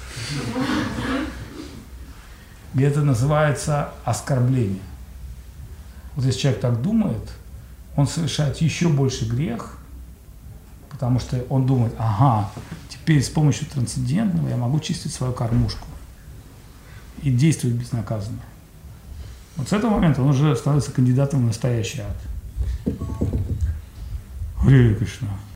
И это называется оскорбление. Вот если человек так думает, он совершает еще больше грех, потому что он думает, ага, теперь с помощью трансцендентного я могу чистить свою кормушку и действовать безнаказанно. Вот с этого момента он уже становится кандидатом в настоящий ад. Харе Кришна.